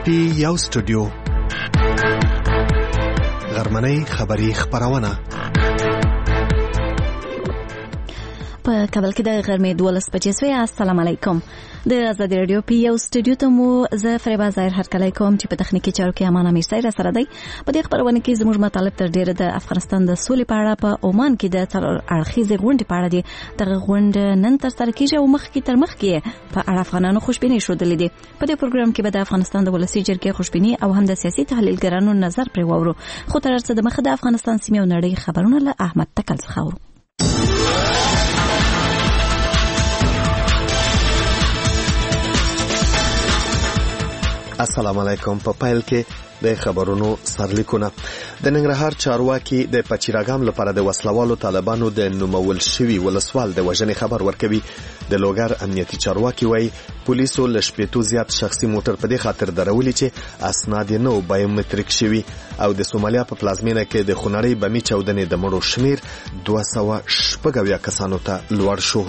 یو سټوډیو غرمنۍ خبری خبرونه په کابل کې د غرمې 12 بجې سوی. السلام علیکم. د آزادی رادیو پی یو سټوډیو ته مو زه فریبا ظاهر هرکلی کوم چې په تخنیکی چارو کې امان امیر سره سره دی. په دې خبرونه کې زموږ مطالب تر ډیره د افغانستان د سولې په اړه په عمان کې د څلور اړخیزې غونډې په اړه دي. دغه غونډه نن تر سره کیږي او مخکې تر مخکې په اړه افغانانو خوشبیني شودلې دي. په دې پروګرام کې به د افغانستان د ولسی جرګې خوشبیني او هم د سیاسي تحلیلګرانو نظر پرې وورو. خو تر څه د مخه د افغانستان سیمې او نړۍ خبرونه له احمد تکل څخه اورو. السلام علیکم. په پایل کې د خبرونو سرلیکونه. د ننګرهار چارواکي د پچیراګام لپاره د وسلوالو طالبانو د نومول شوی ولسوال د وژنې خبر ورکوي. د لوګر امنیتي چارواکي وایي پولیسو له شپېتو زیات شخصي موټر په دې خاطر درولي چې اسناد یې نو بایومټریک شوي. او د سومالیا په پلازمینه کې د خونړۍ بمي چاودنې د مړو شمیر 280 کسانو ته لوړ شو.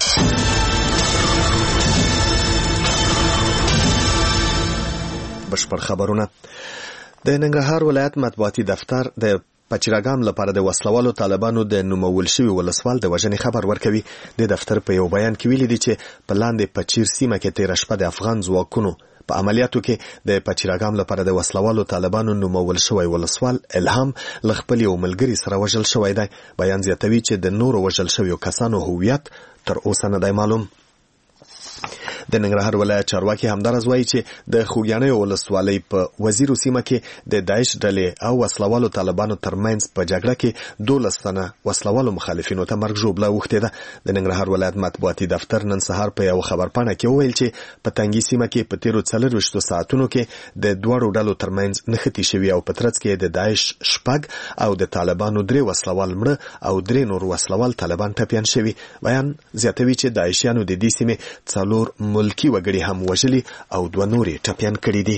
بشپړ خبرونه. د ننګرهار ولایت مطبوعاتي دفتر د پچیراګام لپاره د وسلوالو طالبانو د نومول شوی ولسوال د وژنې خبر ورکوي. د دفتر په یو بیان کې ویلي دي چې په لاندې پچیر سیمه کې تیر شپه د افغان ځواکونو په عملیاتو کې د پچیراګام لپاره د وسلوالو طالبانو نومول شوی ولسوال الهام لخپل یو ملګری سره وژل شوی دی. بیان زیاتوي چې د نورو وژل شویو کسانو هویت تر اوسه نه دی معلوم. د ننګرهار ولایت چارواکي همدارز وایي چې د خوګیانې ولسوالۍ په وزیرو سیمه کې د داعش ډلې او وسلوالو طالبانو ترمنځ په جګړه کې 12 تنه وسلوالو مخالفینو ته مرګ ژوبله اوښتې ده. د ننګرهار ولایت مطبوعاتي دفتر نن سهار په یو خبرپاڼه کې وویل چې په تنګي سیمه کې په تیرو 24 ساعتونو کې د دوړو ډلو ترمنځ نښتې شوي او په ترڅ کې د داعش 6 او د طالبانو 3 وسلوال مړه او 3 نور وسلوال طالبان ټپيان شوي. بیان زیاتوي چې داعشیانو د دې سیمې 4 ملکی وګړي هم وژلي او 2 نورې ټپيان کړي دي.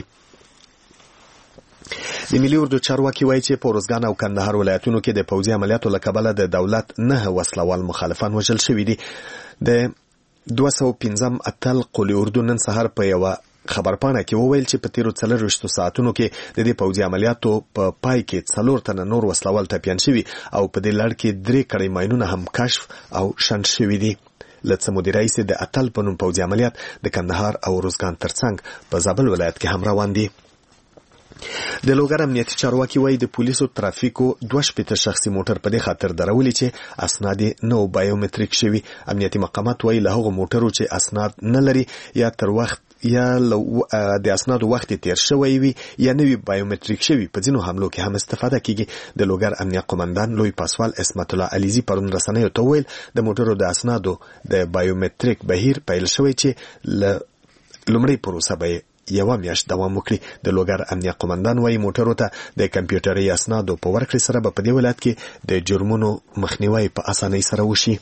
د ملي اردو چارواکي وایي چې په روزګان او کندهار ولایتونو کې د پوځي عملیاتو له کبله د دولت 9 وسلوال مخالفان وژل شوي دي. د 215 اتل قولي اردو نن سهار په یو خبرپاڼه کې وویل چې په تیرو 24 ساعتونو کې د دې پوځي عملیاتو په پای کې 4 تنه نور وسلوال ټپيان شوي او په دې لړ کې 3 کړي ماینونه هم کشف او شنډ شوي دي. لڅ مدیر رئیس د اتل په نوم پوځي عملیات د کندهار او روزګان ترڅنګ په زابل ولایت کې هم روان دي. د لوګر امنیتي چارواکي وایي د پولیسو ترافیکو 2 شخصي موټر په دې خاطر درولي چې اسناد نو بایومټریک شوي. امنیتي مقامات وایي له هغو موټرو چې اسناد نه لري یا تر وخت یا د اسنادو وخت تیر شوی وي یا نوی بایومټریک شوی په ځینو حملو کې هم استفاده کیږي. د لوګر امنیت قومندان لوی پاسوال اسمت الله علیزی پرون رسنیو ته ویل د موټرو د اسنادو د بایومټریک بهیر پیل شوی چې لومړی پروسه به یو میاشت دوام وکړي. د لوګر امنیت قومندان وایي موټرو ته د کمپیوټري اسنادو په ورکړې سره به په دې ولایت کې د جرمونو مخنیوي په اسانۍ سره وشي.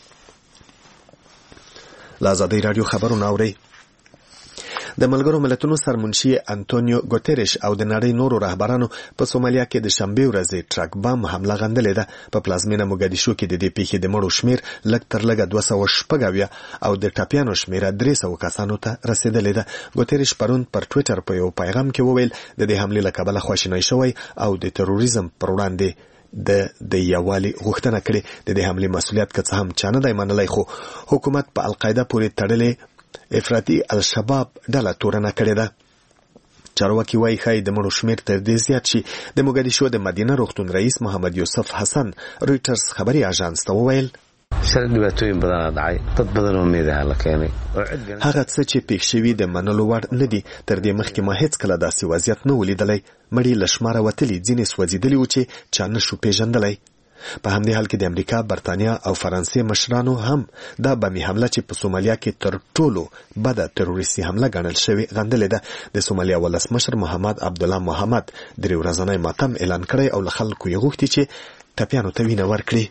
له آزادی رادیو خبرونه اورئ. د ملګرو ملتونو سرمنشي انټونیو ګوتریش او د نړۍ نورو رهبرانو په سومالیا کې د شنبه ورځې ټرک بم حمله غندلې ده. په پلازمینه موګادیشو کې د دې پیښې د مړو شمیر لږ تر لږه 280 او د ټپيانو شمیر 300 کسانو ته رسیدلې ده. ګوتریش پرون پر ټوئیټر په یو پیغام کې وویل د دې حملې له کبله خواشینی شوی او د تروریزم پر وړاندې د یوالي غوښتنه کړې. د دې حملې مسؤلیت که څه هم چانه دی منلی خو حکومت په القاعده پورې تړلې افراطي الشباب ډله تورنه کړې ده. چارواکي وایي ښایي د مړو شمیر تر دې زیات شي. د موګادیشو د مدینه روغتون رئیس محمد یوسف حسن رویټرز خبري اژانس ته وویل هغه څه چې پیښ شوي د منلو وړ نه دي. تر دې مخکې ما هیڅ کله داسې وضعیت نه ولیدلی. مړي له شماره وتلي، ځینې سوځېدلي وو چې چا نه شو پیژندلی. په همدې حال کې د امریکا، برتانیا او فرانسې مشرانو هم دا بمي حمله چې په سومالیا کې تر ټولو بده تروریستي حمله ګڼل شوې غندلې ده. د سومالیا ولسمشر محمد عبدالله محمد 3 ورځنی ماتم اعلان کړی او له خلکو یې غوښتي چې ټپیانو ته وینه ورکړي.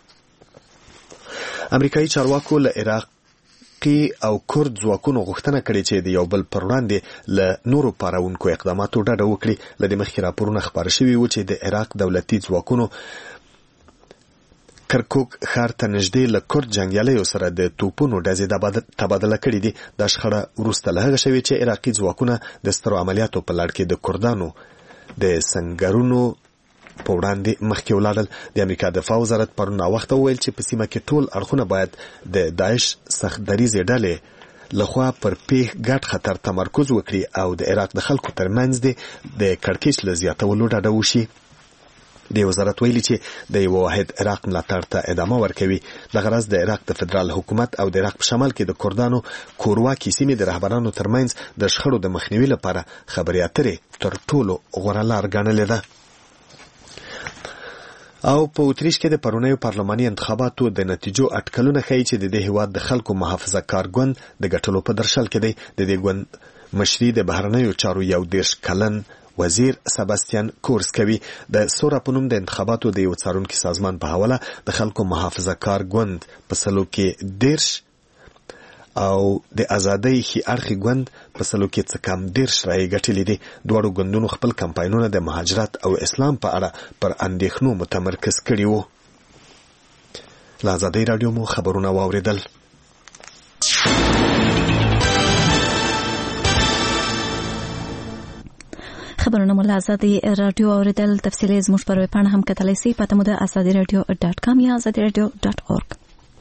امریکایي چارواکو له عراقي او کورد ځواکونو غوښتنه کړې چې د یو بل پر وړاندې له نورو پاروونکو اقداماتو ډډه وکړي. له دې مخکې راپورونه خپاره شوي وو چې د عراق دولتي ځواکونو کرکوک ښار ته نږدې له کورد جنګیالیو سره د توپونو ډزې تبادله کړې دي. دا شخړه وروسته له هغه شوې چې عراقي ځواکونه د سترو عملیاتو په لړ کې د کردانو د سنګرونو په وړاندې مخکې ولاړل. د امریکا دفاع وزارت پرون ناوخته وویل چې په سیمه کې ټول اړخونه باید د داعش سخت دریځې ډلې لخوا پر پیښ ګډ خطر تمرکز وکړي او د عراق د خلکو ترمنځ د کړکېچ له زیاتولو ډډه وشي. د وزارت ویلي چې د یو واحد عراق ملاتړ ته ادامه ورکوي. دغه راز د عراق د فدرال حکومت او د عراق په شمال کې د کردانو کورواکي سیمې د رهبرانو ترمنځ د شخړو د مخنیوي لپاره خبرې اترې تر ټولو غوره لار ګڼلې ده. او په اتریش کې د پرونیو پارلماني انتخاباتو د نتیجو اټکلونه ښیي چې د دې هیواد د خلکو محافظه کار ګوند د ګټلو په درشل کې دی. د دې ګوند مشري د بهرنیو چارو 11 کلن وزیر سباستیان کورس کوي. د سورا په نوم د انتخاباتو د یو څارونکي سازمان په حواله د خلکو محافظه کار ګوند په سلو کې 10 او د ازادۍ ښي اړخي ګوند په سلو کې څه کم 10 رایې ګټلې دي. دواړو ګوندونو خپل کمپاینونه د مهاجرت او اسلام په اړه پر اندېښنو متمرکز کړي وو. له ازادۍ راډیو مو خبرونه واوریدل. خبرونه مو له ازادي راډیو اوریدل. تفصیلي زموږ پر ویبپاڼه هم کتلی سئ. پته مو د azadiradio.com یا azadiradio.org.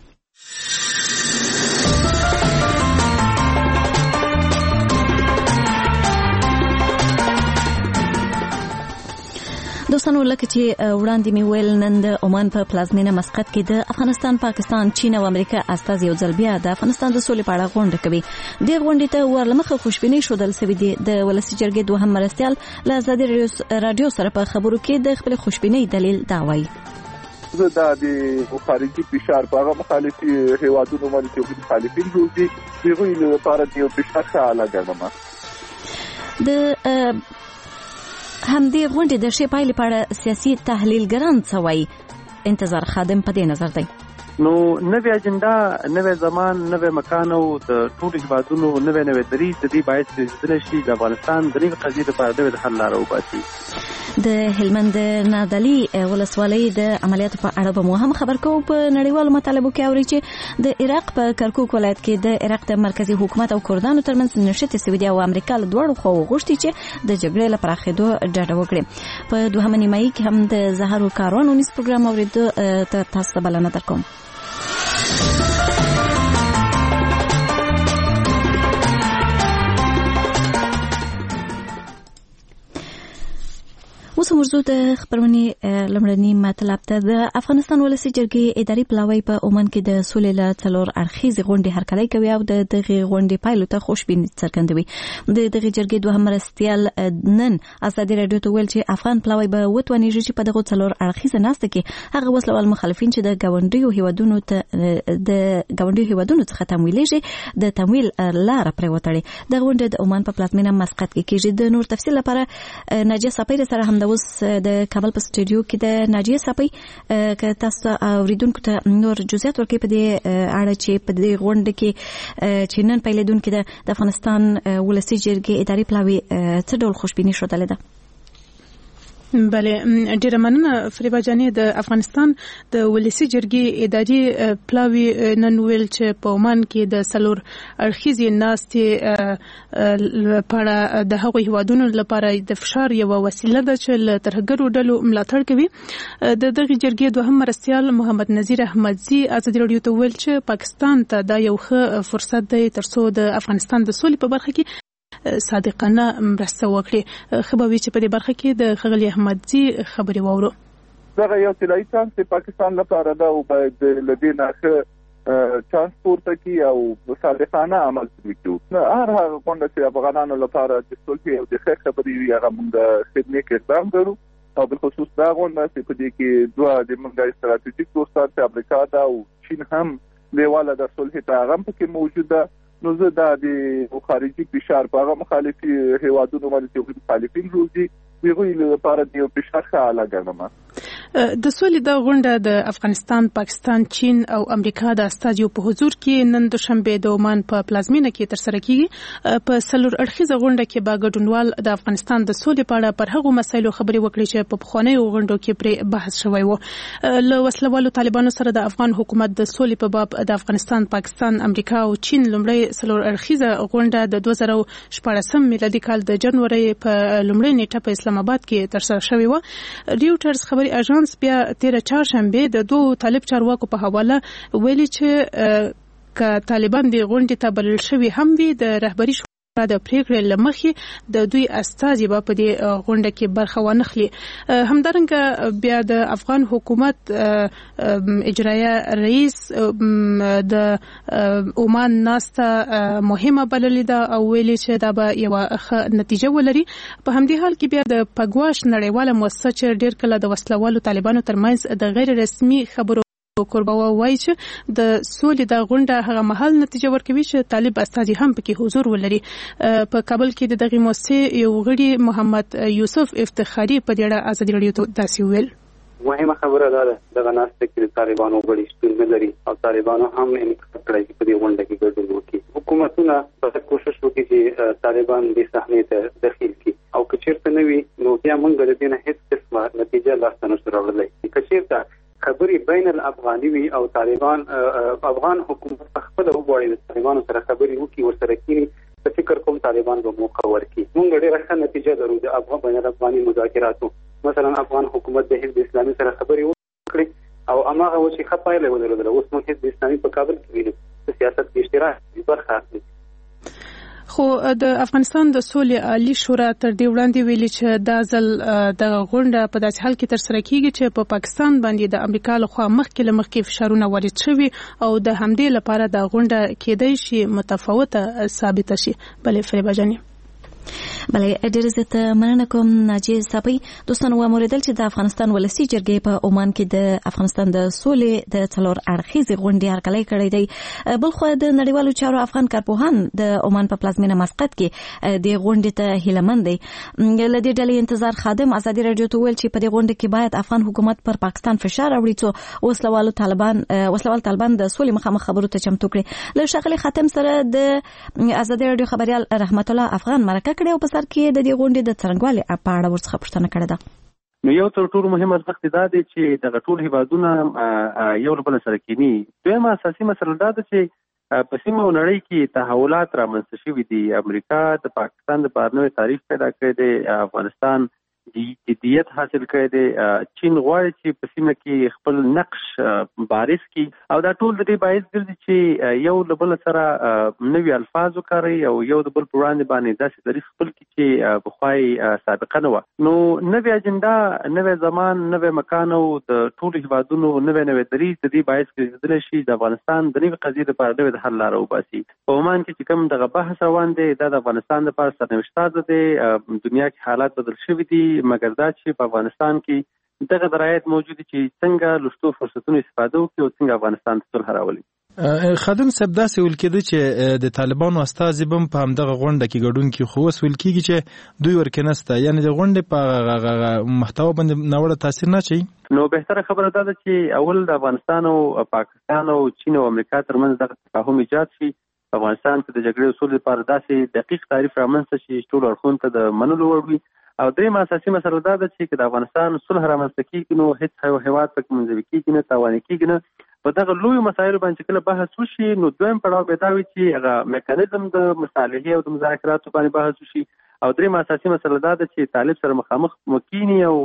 دوستانو لکه چې وړاندې مې ویل نن د عمان په پلازمینه مسقط کې د افغانستان، پاکستان، چین او امریکا استازي یو ځل بیا د افغانستان د سولې په اړه غونډه کوي. دې غونډې ته ورلمخه خوشبیني ښودل سوي دي. د ولسي جرګې دوهم مرستیال له ازادي راډیو سره په خبرو کې د خپل خوشبینۍ دلیل دا وایي. زه د خارجي فشار په هغه مخالفي هیوادونو باندې چې مخالفین روزي هغوی لپاره د یو فشار ښه اله ګڼم. د همدې غونډې د ښې پایلې په اړه سیاسي تحلیلګران څه وایي؟ انتظار خادم په دې نظر دی. نو نوې اجنډا، نوې زمان، نوې مکان او د ټولو هیوادونو نوې دریځ د دې باعث کېدلی شي د افغانستان د دې قضیې لپاره نوې حل لاره وباسي. د هلمند نادعلي ولسوالۍ د عملیاتو په اړه به مو هم خبر کوو. په نړیوالو مطالبو کې اوري چې د عراق په کرکوک ولایت کې د عراق د مرکزی حکومت او کردانو ترمنځ نښتې سوي دي او امریکا له دواړو خواو غوښتي چې د جګړې له پراخېدو ډډه وکړي. په دوهمه نیمایي کې هم د زهرو کاروان ونیس پروګرام اورېدو ته تاسو ته بلنه درکوم. اوس موضوع د خبرونې لمړني مطلب ته. د افغانستان ولسي جرګې اداري پلاوی په عمان کې د سولې له څلور اړخیزې غونډې هرکلی کوي او د دغې غونډې پایلو ته خوشبیني څرګندوي. د دغې جرګې دوهم مرستیال نن ازادي راډیو ته ویل چې افغان پلاوی به وتوانیږي چې په دغو څلور اړخیزه ناسته کې هغه وسلوال مخالفین چې د ګاونډیو هیوادونو څخه تمویلېږي د تمویل لاره پرې وتړي. د غونډې د عمان په پلازمینه مسقط کې کېږي. د نور تفصیل لپاره ناجیه ساپۍ سره هم اوس د کابل په سټوډیو کې د ناجیه ساپۍ که تاسو اوریدونکو ته نور جزئیات ورکړئ په دې اړه چې په دې غونډه کې چې نن پیلېدونکې د افغانستان ولسي جرګې اداري پلاوی څه ډول خوشبیني ښودلې ده؟ بله، ډیره مننه فریبا جانې. د افغانستان د ولسي جرګې اداري پلاوی نن ویل چې په عمان کې د څلور اړخیزې ناستې لپاره د هغو هیوادونو لپاره د فشار یوه وسیله ده چې له ترهګرو ډلو ملاتړ کوي. د دغې جرګې دوهم مرستیال محمد نذیر احمدزي ازادي راډیو ته ویل چې پاکستان ته دا یو ښه فرصت دی ترڅو د افغانستان د سولې په برخه کې صادقانه مرسته وکړي. ښه به وي چې په دې برخه کې د ښاغلي احمدزي خبرې واورو. دغه یو طلایي چانس د پاکستان لپاره ده او باید له دې نه ښه چانس پورته کړي او صادقانه عمل وکړي. هر هغه غونډه چې افغانانو لپاره د صلح او د خیر خبرې وي هغه موږ خدمت اقدام کوو او بالخصوص دا غونډه چې په دې کې دوه د موږ استراتیژیک دوستان چې امریکا ده او چین هم لیواله د صلح پیغام پکې موجود ده. نو زه دا د خارجي فشار په هغه مخالفي هیوادونو باندې چې مخالفین روزي هغوی لپاره د یو فشار ښه اله ګڼم. د سولې د غونډه د افغانستان، پاکستان، چین او امریکا د استازیو په حضور کې نن دوشنبه د عمان په پلازمینه کې ترسره کیږي. په څلور اړخیزه غونډه کې به ګډونوال د افغانستان د سولې په اړه پر هغو مسایلو خبرې وکړي چې په پخوانیو غونډو کې پرې بحث شوی و. له وسلوالو طالبانو سره د افغان حکومت د سولې په باب د افغانستان، پاکستان، امریکا او چین لومړی څلور اړخیزه غونډه د 2014 میلادي کال د جنوري په لومړۍ نیټه په اسلام آباد کې ترسره شوې و. ریوټرز خبري اژانس بیا 13 چهارشنبه د دوه طالب چارواکو په حواله ویلي چې ک طالبان د غونډې ته بلل شوی هم وي د رهبري شورا د پریکړې لمخې د دوی استازي په دې غونډه کې برخه ونخلي. همدارنګه بیا د افغان حکومت اجرایه رئیس د عمان ناسته مهمه بللې ده او ویلي چې دا به یو ښه نتیجه ولري. په همدې حال کې بیا د پګواش نړیواله مؤسسه چې ډېر کله د وسلوالو طالبانو ترمنځ د غیر رسمي خبرو کوربوا وایي چې د سولې د غونډه هغه مهال نتیجه ورکوي چې طالب استازي هم پکې حضور ولري. په کابل کې د دغه مؤسسې یو غړي محمد یوسف افتخاری په دې اړه ازادي راډیو ته داسې ویل. مهمه خبره ده دغه ناسته کې طالبانو غړي شتون نه لري او طالبانو هم انتخاب کړی چې په دې غونډه کې ګډون وکړي. حکومتونه په کوشش وکړي چې طالبان د صحنې ته دخیل کړي او که چیرته نه وي نو بیا موږ د دې نه هیڅ قسمه نتیجه لاسته نشو راوړلی. که چیرته خبري بین الافغاني وي او طالبان افغان حکومت په خپل وغواړي د طالبانو سره خبري وکړي ورسره کینی په فکر کوم طالبان به موقع ورکړي. موږ ډېره ښه نتیجه لرو د افغان بین الافغاني مذاکراتو. مثلا افغان حکومت د حزب اسلامي سره خبري وکړي او هغه و چې ښه پایله ولرله. اوس موږ حزب اسلامي په کابل کې وینو په سیاست کې اشتراک برخه اخلي. خو د افغانستان د سولې عالی شورا تر دې وړاندې ویلي چې دا ځل د غونډه په داسې حال کې ترسره کیږي چې په پاکستان باندې د امریکا لخوا مخکې فشارونه وارد شوي او د همدې لپاره د غونډه کېدای شي متفاوته ثابته شي. بلې فریبا جاني. بله ډېر زیات مننه کوم ناجیه صاحبي. دوستانو واوریدل چې د افغانستان ولسی جرګې په عمان کې د افغانستان د سولې د څلور اړخیزې غونډې هرکلی کړی دی. بلخو د نړیوالو چارو افغان کارپوهان د عمان په پلازمینه مسقط کې د غونډې ته هیلهمند دي. له دې ډلې انتظار خادم ازادي راډیو ته ویل چې په دې غونډه کې باید افغان حکومت پر پاکستان فشار راوړي څو وسلوال طالبان د سولې مخامخ خبرو ته چمتو کړي. له ښاغلي خاتم سره د ازادي راډیو خبريال رحمت الله افغان مرکه کړې او په سر کې د دې غونډې د څرنګوالي په اړه ورڅخه پوښتنه کړې ده. نو یو تر ټولو مهمه ځخت دا دی چې دغه ټول هیوادونه یو له بل سره کینی. دویمه اساسي مسله دا ده چې په سیمه او نړۍ کې تحولات رامنځته شوي دي. امریکا د پاکستان د بارنوي تاریخ پیدا کړی دی. افغانستان جدیت حاصل کړی دی. چین غواړي چې په سیمه کې خپل نقش بارز کړي او دا ټول د دې باعث ګرځي چې یو له بل سره نوي الفاظ وکاروي او یو د بل پر وړاندې باندې داسې دریځ خپل کړي چې بخوای سابقه نه وه. نو نوې اجنډا، نوې زمان، نوې مکان او د ټولو هیوادونو نوې دریځ د دې باعث ګرځېدلی شي د افغانستان د نوې قضیې لپاره نوې د حل لاره وباسي. په عمان کې چې کوم دغه بحث روان دی دا د افغانستان لپاره سرنوشت تازه دی. دنیا کې حالات بدل شوي دي مګر دا چې په افغانستان کې دغه درایت موجود دي چې څنګه لوستو فرصتونو استفاده وکړي او څنګه افغانستان ته صلح راولي. خادم صاحب داسې ویل کېده چې د طالبانو استازي هم په همدغه غونډه کې ګډون کوي خو اوس ویل کېږي چې دوی ورکې نسته، یعنې د غونډې په محتوا باندې ناوړه تاثیر نه اچوي. نو بهتره خبره دا ده چې اول د افغانستان او پاکستان او چین او امریکا ترمنځ دغه تفاهم ایجاد شي. افغانستان ته د جګړې اصول لپاره داسې دقیق تعریف رامنځته شي چې ټولو اړخونو ته د منلو وړ وي. او درېیمه اساسي مسله دا ده چې د افغانستان صلح رامنځته کېږي نو هېڅ هېواد پکې منزوي کېږي نه، تاواني کېږي نه. په دغه لویو مسایلو باندې کله بحث وشي نو دویم پړاو به دا وي چې هغه میکانیزم د مصالحې او د مذاکراتو باندې بحث وشي. او درېیمه اساسي مسله دا ده چې طالب سره مخامخ مکینی او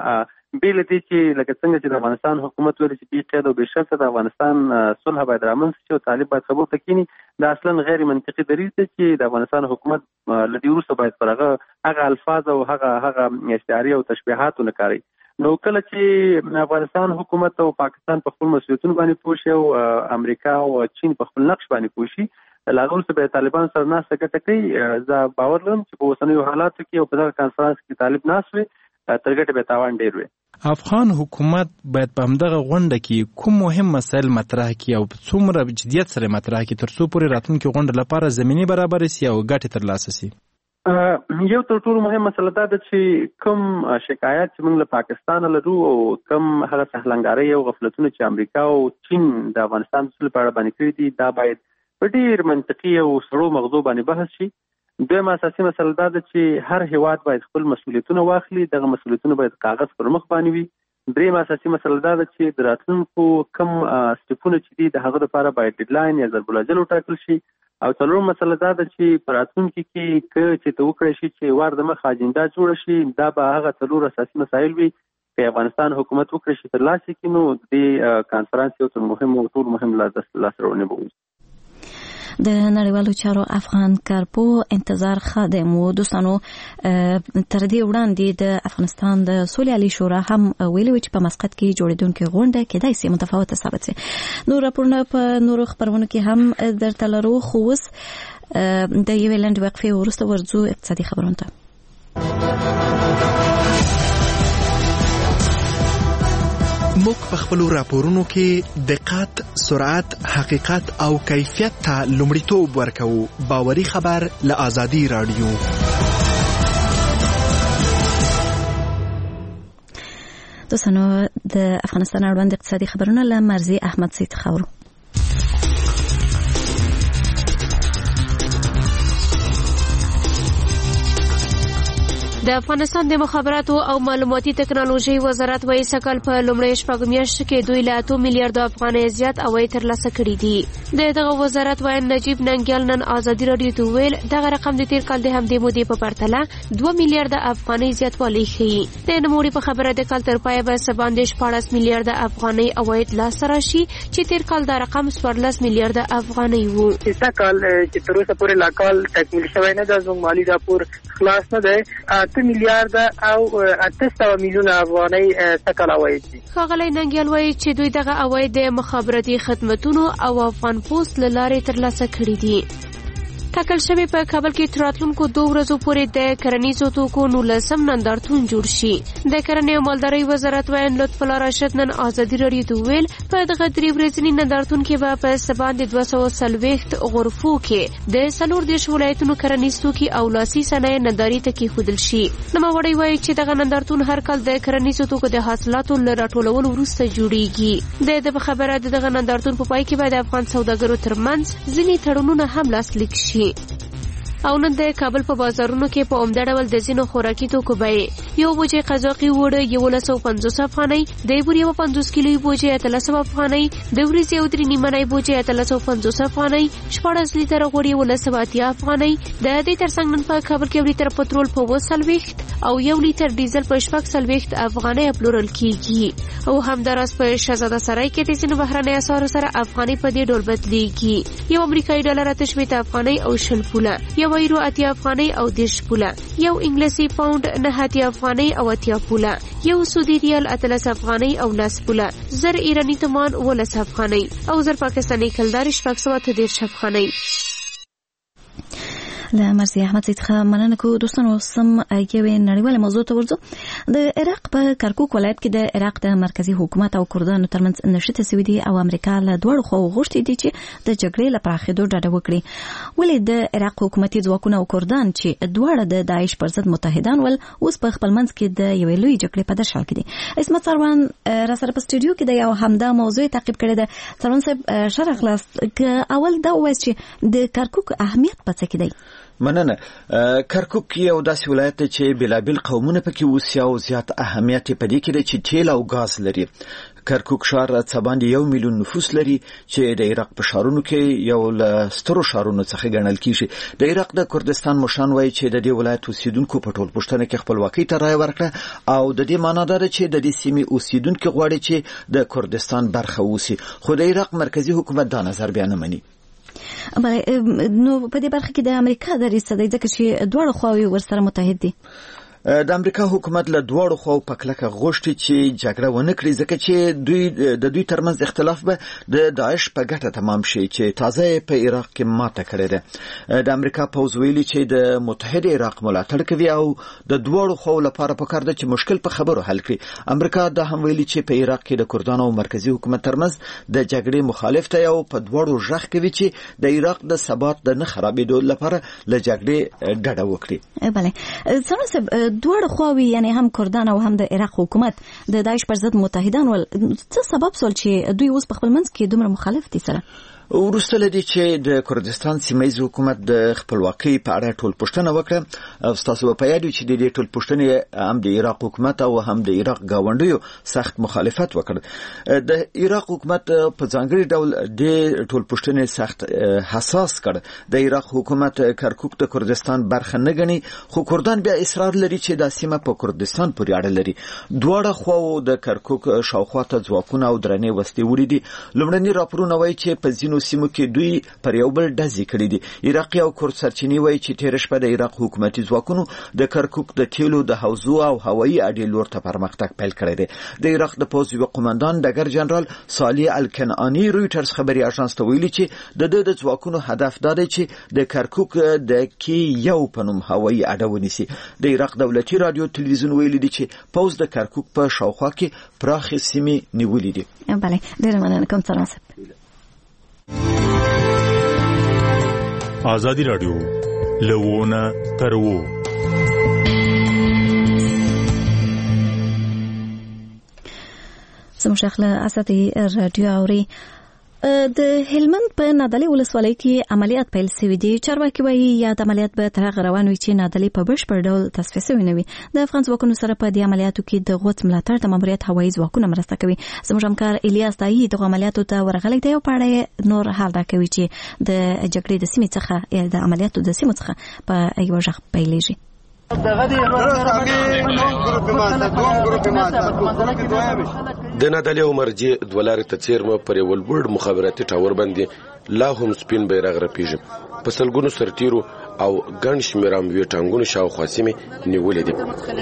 بیل دي چې لکه څنګه چې د افغانستان حکومت ویل چې بې قید او بې شرطه د افغانستان صلح باید رامنځته شي او طالب باید خبرو ته کینی. دا اصلا غیر منطقي دریځ دی چې د افغانستان حکومت له دې وروسته باید پر هغه الفاظ او هغه استعارې او تشبیهات ونه کاروي. نو کله چې افغانستان حکومت او پاکستان په خپل مسؤلیتونو باندې پوه شي او امریکا او چین په خپل نقش باندې پوه شي له هغه وروسته به طالبان سره ناسته ګټه کوي. زه باور لرم چې په اوسنیو حالاتو کې او په دغه کانفرنس کې طالب ناست وي تر ګټې به تاوان ډېر وي. افغان حکومت باید په همدغه غونډه کې کوم مهم مسایل مطرح کړي او څومره جدیت سره مطرح کړي تر څو پورې راتلونکي غونډه لپاره زمینه برابر شي او ګټه ترلاسه شي. یو تر ټولو مهم مسله دا ده چې کوم شکایت چې موږ له پاکستان لرو او کوم هغه سهلنګارۍ او غفلتونه چې امریکا او چین د افغانستان د سولې په اړه باندې کړي دي دا باید په ډېر منطقي او سړو مغزو باندې بحث شي. دویمه اساسي مسله دا ده چې هر هیواد باید خپل مسؤلیتونه واخلي، دغه مسؤلیتونه باید کاغذ پر مخ باندې وي. درېمه اساسي مسله دا ده چې د راتلونکو کوم سټپونه چې دي د هغه لپاره باید ډیډلاین یا ضرب الاجل وټاکل شي. او څلورمه مسله دا ده چې په راتلونکي کې که چې ته وکړی شي چې وار د مخه اجنډا جوړه شي، دا به هغه څلور اساسي مسایل وي که افغانستان حکومت وکړي شي ترلاسه کړي، نو د کانفرنس یو تر مهم او ټول مهم لاسته به وي. د نړیوالو چارو افغان کارپو انتظار خادم و دوستانو تر دې وړاندې د افغانستان د سولې عالی شورا هم ویلي چې په مسقط کې جوړیدونکې غونډه کېدای شي متفاوته ثابت شي. نور راپورونه په نورو خبرونو کې هم درته لرو، خو اوس د یوې لنډې وقفې وروسته ورځو اقتصادي خبرونو ته. موږ په خپلو راپورونو کې دقت، سرعت، حقیقت او کیفیت ته لومړیتوب ورکوو. باوري خبر له آزادي رادیو. دوستانو د افغانستان اړوند اقتصادي خبرونه له مرزي احمد سید خاورو. د افغانستان د مخابراتو او معلوماتي ټکنالوژي وزارت وايي سکل په لومړۍ شپږ میاشتو کې دوی له 8 میلیارډ افغانۍ زیات عواید ترلاسه کړي دي. دغه وزارت وايي نجیب ننګیال نن آزادي رادیو ته ویل دغه رقم د تیر کال د همدې مودې په پرتله 2 میلیارډ افغانۍ زیاتوالی ښیي. د نوموړي په خبره د کال تر پایه به 14 میلیارډ افغانۍ عواید لاسته راشي چې تیر کال دا رقم 14 میلیارډ افغانۍ وو. دا کال چې تر اوسه پورې لا کال تکمیل شوی نه ده، زموږ مالي راپور خلاص نه دی. 8 میلیارډ او 800 میلیون افغانۍ څخه عواید دي. ښاغلی ننګیال وایي چې دوی دغه عواید د مخابراتي خدمتونو او افغان پوسټ له لارې ترلاسه کړي دي. ټاکل شوی په کابل کې راتلونکو 2 ورځو پورې د کرنیزو توکو 19 نندارتون جوړ شي. د کرنې او مالدارۍ وزارت وایي لطف الله راشد نن آزادي رادیو ته ویل په دغه 3 ورځني نندارتون کې به په سبا د 240 غرفو کې د 14 ولایتونو کرنیز توکي او لاسي صنایع ننداري ته کېښودل شي. نوموړی وایي چې دغه نندارتون هر کال د کرنیزو توکو د حاصلاتو له راټولولو وروسته جوړیږي. د خبره د دغه نندارتون په پای کې به د افغان سوداګرو ترمنځ ځینې تړونونه هم لاسلیک شي. او نن د کابل په بازارونو کې په عمده ډول د ځینو خوراکي توکو بیې یو بوجۍ قزاقي وړه 1150 افغانۍ، د بوري 50 کیلوي بوجۍ 1300 افغانۍ، د وریځې او درې نیمنۍ بوجۍ 1350 افغانۍ، 14 لیتره غوړي 1180 افغانۍ. د دې ترڅنګ نن په کابل کې 1 لیتر پټرول په 240 او 1 لیتر ډیزل په 440 افغانۍ پلورل کیږي. او همداراز په شهزاده سرای کې د ځینو بهرنۍ اسعارو سره افغانۍ په دې ډول بدلیږي. یو امریکایي ډالر 8 افغانۍ او 20 پوله، یو یورو 80 افغانۍ او 10 پوله، یو انګلیسي پاوند 9 افغانۍ او 80 پوله، یو سعودي ریال 13 افغانۍ او 10 پوله، زر ایرانی تومان 12 افغانۍ او زر پاکستاني کلدار 630 افغانۍ. له مرزي احمد سید څخه مننه کوو. دوستانو سم یوې نړیواله موضوع ته ورځو. د عراق په کرکوک ولایت کې د عراق د مرکزی حکومت او کردانو ترمنځ نښتې سوي دي او امریکا له دوړو خوا غوښتي دي چې د جګړې له پراخېدو ډډه وکړي. ولې د عراق حکومتي ځواکونه او کردان چې دواړه د داعش پر ضد متحدان ول اوس په خپل منځ کې د یوې لوی جګړې په درشل کې دي. اسمت سروان را سره په سټوډیو کې د یو همدا موضوع تعقیب کړی ده. سروان صاحب شرح خلاص ک اول دا وایي چې د کرکوک اهمیت په څه کې دی؟ مننه. کرکوک یو داسې ولایت دی چې بلابل قومونه پکې اوسي او زیات اهمیت په دې کې دی چې تیل او غاز لري. کرکوک ښار څه باندې 1 میلیون نفوس لري چې د عراق په ښارونو کې یو له سترو ښارونو څخه ګڼل کیږي. د عراق د کردستان مشران وایي چې د دې ولایت اوسیدونکو په ټول پښتنه کې خپلواکۍ ته رایه ورکړه او د دې معنی دا ده چې د دې سیمې اوسیدونکو غواړي چې د کردستان برخه اوسي، خو د عراق مرکزی حکومت دا نظر بیا نه مني. نو په دې برخه کې د امریکا دریځ څه دی ځکه چې دواړه خواوې ورسره متحد دي؟ د امریکا حکومت له دواړو خواو په کلکه غوښتي چې جګړه ونه کړي ځکه چې د دوی ترمنځ اختلاف به د داعش په ګټه تمام شي چې تازه په عراق کې ماته کړې ده. د امریکا پوځ ویلي چې د متحد عراق ملاتړ کوي او د دواړو خواو لپاره پکار ده چې مشکل په خبرو حل کړي. امریکا دا هم ویلي چې په عراق کې د کردانو او مرکزی حکومت ترمنځ د جګړې مخالف دی او په دواړو ژغ کوي چې د عراق د ثبات د نه خرابېدو لپاره له جګړې ډډه وکړي. بله څنګه دواړه خواوې یعنی هم کردان او هم د عراق حکومت د داعش پر ضد متحدان ول څه سبب سول چې دوی اوس په خپل منځ کې دومره مخالف دي سره؟ وروسته لدی چې د کردستان سیمه‌ییز حکومت د خپلواکۍ په اړه ټول پوښتنه وکړه او تاسو په یاد چې د دې ټول پوښتنې هم د عراق حکومت او هم د عراق گاونډیو سخت مخالفت وکړ. د عراق حکومت په ځانګړي ډول د ټول پوښتنې سخت حساس کړ. د عراق حکومت کرکوک د کردستان برخه نه ګڼي خو کردان بیا اصرار لري چې د سیمه په کردستان پورې اړه لري. دواړه خواو د کرکوک شاوخوا ته ځواکونه او درنې وسلې وړي دي. لومړني راپورونه وایي چې په ځینو سیمو کې دوی پر یو بل ډزې کړې دي. عراقي او کرد سرچینې وایي چې تېره شپه د عراق حکومتي ځواکونو د کرکوک د تیلو د حوزو او هوایي اډې لور ته پرمختګ پیل کړی دی. د عراق د پوځ یو قومندان ډګر جنرال صالح الکنعاني رویټرز خبري اژانس ته ویلي چې د ځواکونو هدف دا دی چې د کرکوک د کې یو په نوم هوایي اډه ونیسي. د عراق دولتي رادیو تلویزیون ویلي دی چې پوځ د کرکوک په شاوخوا کې پراخې سیمې نیولې دي. بله ډېره مننه کوم ترناسب. آزادی رادیو لوونه ترو زموږ خپل اساتي رادیو اوري د هلمند په نادعلي ولسوالۍ کې عملیات پیل شوی دی. چارواکي وایي یاد عملیات به تر هغه روان وي چې نادعلي په بشپړ ډول تصفیه شوی نه وي. د افغان ځواکونو سره په دې عملیاتو کې د غوڅ ملاتړ د ماموریت هوایي ځواکونه مرسته کوي. زموږ همکار الیاس دایي د عملیاتو ته ورغلی دی او په اړه نور حال راکوي چې د جګړې د سیمې څخه د عملیاتو د سیمو څخه په یو ژغ پیلېږي. د نادعلي او مرجې دوه لارې ته څیرمه پر یو لوړ مخابراتي ټاور باندې لا هم سپین بیرغ رپیږي. په سلګونو سرتیرو او ګڼ شمېر اموي ټانګونو شاوخوا سیمې نیولې دي.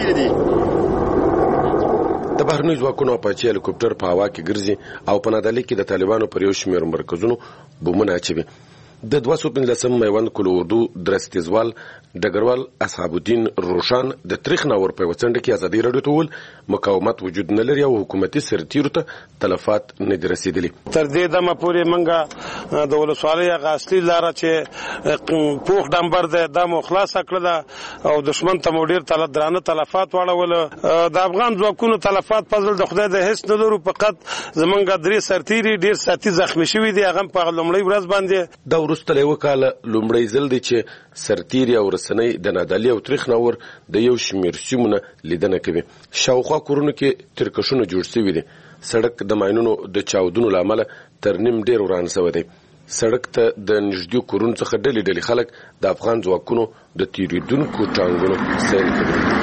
د بهرنیو ځواکونو اپاچي هلیکوپټر په هوا کې ګرځي او په نادعلي کې د طالبانو پر یو شمېر مرکزونو بمونه اچوي. د 215 میوند کلو اردو درستیزوال ډګروال اصحاب الدین روشان د تاریخ ناور په وڅنډ کې ازادي رادیو ته ول مقاومت وجود نه لري او حکومتي سرتیرو ته تلفات نه دي رسیدلي. تر دې دمه پورې منګه د ولسوالۍ غاصلي لاره چې پوخ ډمبر د مخلاص کړل او دشمن ته مډیر درانه تلفات واړول. د افغان ځواکونو تلفات فضل د خدای د هیڅ نه لرو، فقط زمونږ درې سرتیري ډیر ساتي زخمی شوی دي. هغه په لومړی ورځ باندې د ورسته له وکاله لومړی ځل دی چې سرتیري او رسنۍ د نادعلي او تاریخ ناور د یو شمېر سیمونه لیدنه کوي. شاوخوا کورونو کې ترکشونه جوړ شوي دي. سړک د ماینونو د چاودنو له امله تر نیم ډېر وران شوی دی. سړک ته د نږدې کورونو څخه ډلې ډلې خلک د افغان ځواکونو د تیریدونکو ټانګونو سیل کوي.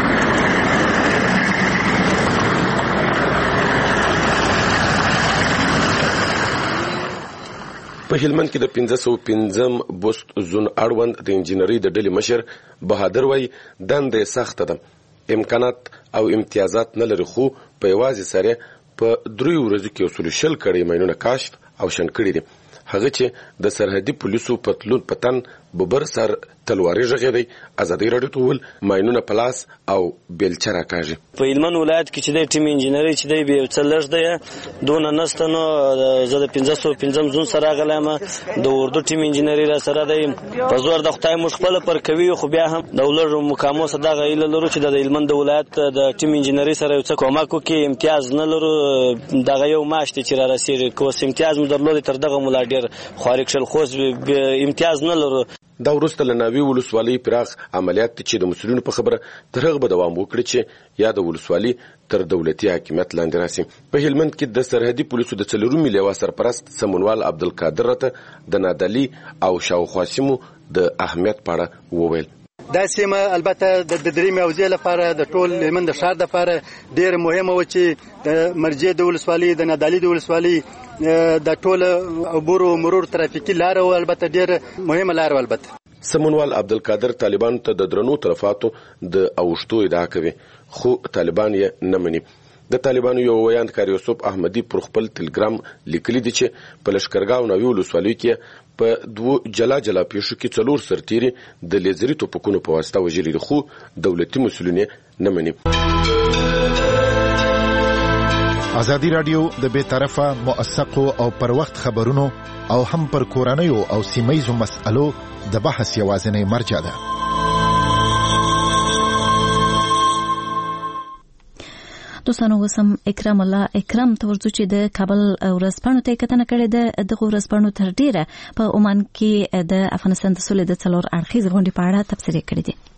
په هلمند کې د 505 بوست زون اړوند د انجنیری د ډلې مشر بهادر وای دنده سخته ده، امکانات او امتیازات نه لري، خو په یوازې سره په 3 ورځو کې اصول شل کړي ماینونه کاشف او شن کړي دي. هغه چې د سرحدي پولیسو پتلون پتن ببر سر تلواري ژغېدی. ازادي رادیو ته ول ماینونه پلاس او بیلچه راکاږي. په هلمند ولایت کې چې د ټیم انجنیری چې دی به څه لږ دی دونه نسته. نو زه د 505 زون سره غلم د اردو ټیم انجنیری را سره دی. په زور د خدای مش خپل پر کوي، خو بیا هم د ولر مقامو صدا غیله لرو چې د هلمند ولایت د ټیم انجنیری سره څه کومک کوي. امتیاز نه لرو، دغه یو ماشته چې را رسیږي کوس امتیاز مو درلود تر دغه مولا ډیر خارق شل خوځ امتیاز نه لرو. دا وروسته له ناوی ولسوالۍ پراخ عملیات چې د مسؤلینو په خبره تر هغه به دوام وکړي چې یا د ولسوالۍ تر دولتي حاکمیت لاندې راسي. په هلمند کې د سرحدي پولیسو د 4 لیوا سرپرست سمونوال عبدالقادر ته د نادعلي او شاوخوا سیمو د اهمیت په اړه وویل. دا سیمه البته د درې موضوع لپاره د ټول هلمند شهر لپاره ډیر مهمه و چې د مرجې د ولسوالۍ د نادعلي د ولسوالۍ د ټول عبور او مرور ترافیکي لار او البته ډیر مهمه لار. البته سمونوال عبدالقادر طالبان ته د درنو طرفاتو د اوشتو ادعا کوي خو طالبان یې نه مني. د طالبانو یو ویاندکار یوسف احمدی پر خپل تلګرام لیکلي دي چې په لشکرګاو نوی ولسوالۍ کې په دوه جلا پیښو کې 4 سرتیري د لیزري توپکونو په واسطه وژلي دي خو دولتي مسؤلین نه مني. ازادي رادیو د بیطرفه موثقو او پر وخت خبرونو او هم پر کورنیو او سیمایزو مسألو د بحث یوازینی مرجع ده. دوستانو وسم اکرام الله اکرام تورځو چې د کابل ورځپاڼو ته کتنه کړې ده. د ورځپاڼو تر ډیره په عمان کې د افغانستان د سولې د 4 اړخیز غونډې په اړه تبصره کړې ده.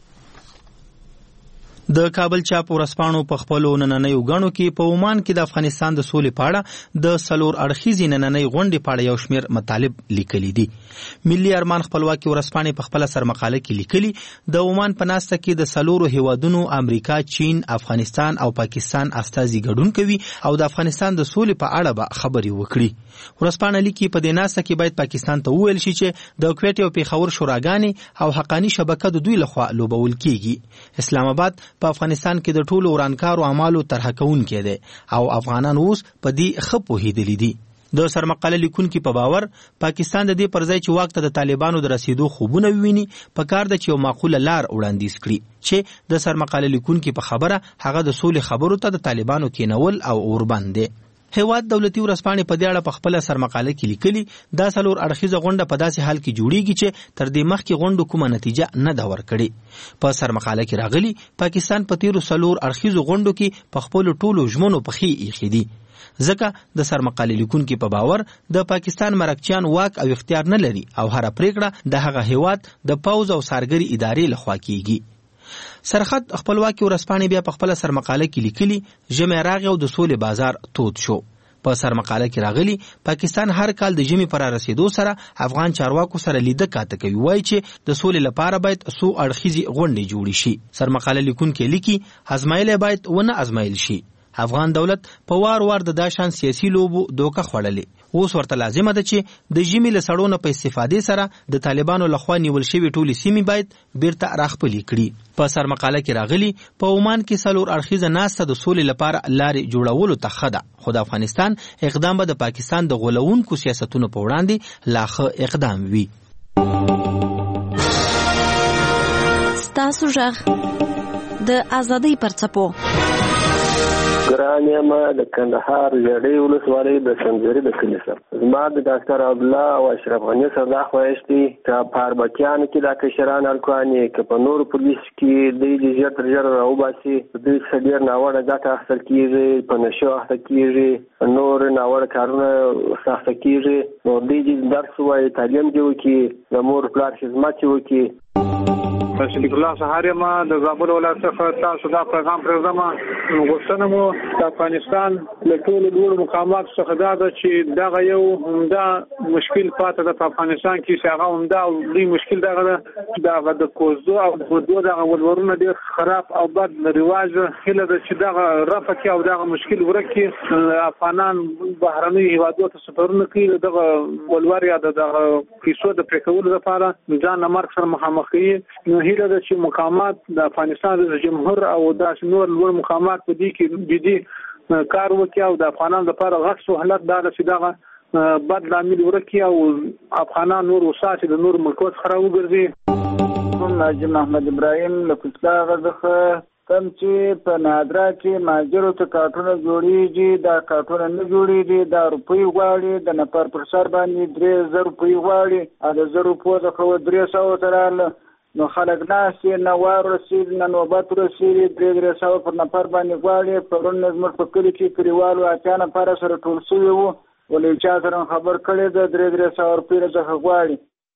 د کابل چاپ ورځپاڼو په خپل نننۍ غاڼو کې په عمان کې د افغانستان د سولې په اړه د 4 اړخیز نننۍ غونډې په اړه یو شمېر مطالب لیکلي دي. ملي ارمان خپلواکي ورځپاڼې په خپل سرمقاله کې لیکلي د عمان په ناسته کې د 4 هیوادونو امریکا، چین، افغانستان او پاکستان استازي ګډون کوي او د افغانستان د سولې په اړه به خبري وکړي. ورځپاڼه لیکي په دې ناسته کې باید پاکستان ته وویل شي چې د کویټ او پیښور شوراګانې او حقانی شبکه د دوی لخوا لوبول کیږي. اسلام آباد په افغانستان کې د ټولو ورانکارو اعمالو طرح کوونکی دی او افغانان اوس په دې ښه پوهېدلي دي. د سرمقاله لیکونکي په باور پاکستان د دې پر ځای چې واک ته د طالبانو د رسیدو خوبونه وویني په کار ده چې یو معقوله لار وړاندیز کړي چې د سرمقاله لیکونکي په خبره هغه د سولې خبرو ته د طالبانو کېنول او اوربند دی. هیواد دولتي ورځپاڼې په دې اړه په خپل سرمقاله کې لیکلي دا 4 اړخیزه غونډه په داسې حال کې جوړیږي چې تر دې مخکې غونډو کومه نتیجه نه ده ورکړې. په سرمقاله کې راغلي پاکستان په تیرو 4 اړخیزو غونډو کې په خپل ټولو ژمنو پخې ایښې دي. ځکه د سرمقاله لیکونکي په باور د پاکستان مرکچیان واک او اختیار نه لري او هر پریکړه د هغه هیواد د پوز او سارګري ادارې لخوا کیږي. سرحد خپلواکي ورځپاڼې بیا په خپل سرمقاله کې لیکلي ژمي راغی او د سولې بازار تود شو. په سرمقاله کې راغلي پاکستان هر کال د ژمي پر رسیدو سره افغان چارواکو سره لیده کاته کوي وایي چې د سولې لپاره باید 100 اړخیزي غونډې جوړې شي. سرمقاله لیکونکي لیکي ازمایل باید ونه ازمایل شي. افغان دولت په وار د داشان سیاسي لوبو دوکه خوړلې. اوس ورته لازمه ده چې د ژمي له سړونو په استفادې سره د طالبانو لخوا نیول شوی ټولې سیمې باید بیرته راخپلې کړي. په سرمقاله کې راغلي په عمان کې 4 اړخیزه ناسته د سولې لپاره لارې جوړولو ته ښه ده خو د افغانستان اقدام به د پاکستان د غولونکو سیاستونو په وړاندې لا ښه اقدام وي. ستاسو غږ د ازادۍ پرڅپو ګران یم د کندهار ژړۍ ولسوالۍ د سنځري د کلي سره. زما د ډاکټر عبدالله او اشرف غني سره دا خواهش دی چې په اربکیانو کې دا کشران هلکانې که په نورو پولیس کې دوی ژر تر ژره راوباسي دوی څخه ډېر ناوړه ګټه اخیستل کېږي، په نشو اخته کېږي، نور ناوړه کارونه سخته کېږي. نو دوی درس ووایي، تعلیم دې وکړي، د مور پلار خدمت یې وکړي. صدیق الله سهار ما د زابل ولایت څخه تاسو دا پیغام پرېږدم. غوښتنه مو د افغانستان له ټولو لوړو مقاماتو څخه دا ده چې دغه یو عمده مشکل پاتې ده په افغانستان کې چې هغه عمده او لوی مشکل دغه ده چې دغه د کوزدو او غدو دغه ولورونه ډېر خراب او بد رواج هیله ده چې دغه رفع کړي او دغه مشکل ورک کړي. افغانان بهرنیو هیوادونو ته سفرونه کوي دغه ولور یا دغه پیسو د پرې کولو لپاره ځان له مرګ سره مخامخ کوي. هیله ده چې مقامات د افغانستان د جمهور او د نور لوړ مقامات په دې کې جدي کار وکړي او د افغانانو لپاره غږ سهولت دا ده چې دغه بد لامل ورکړي او افغانان نور وساتي د نور ملکو څخه راوګرځي. ناجم محمد ابراهیم له کوڅه څخه کم چې په نادرا کې ماجرو ته کارټونه جوړیږي دا کارټونه نه جوړیږي دا روپۍ غواړي د نفر پر سر باندې 3000 روپۍ غواړي او د 1000 روپۍ څخه 300 تراله نو خلک ناسي نه وار رسید نه نوبت رسید 300 پر نفر باندې غواړي. پرون زموږ په کلی کې کلیوالو اچا نفر سره ټول شوي وو ولې چا سره خبر کړی د 300 روپۍ څخه غواړي.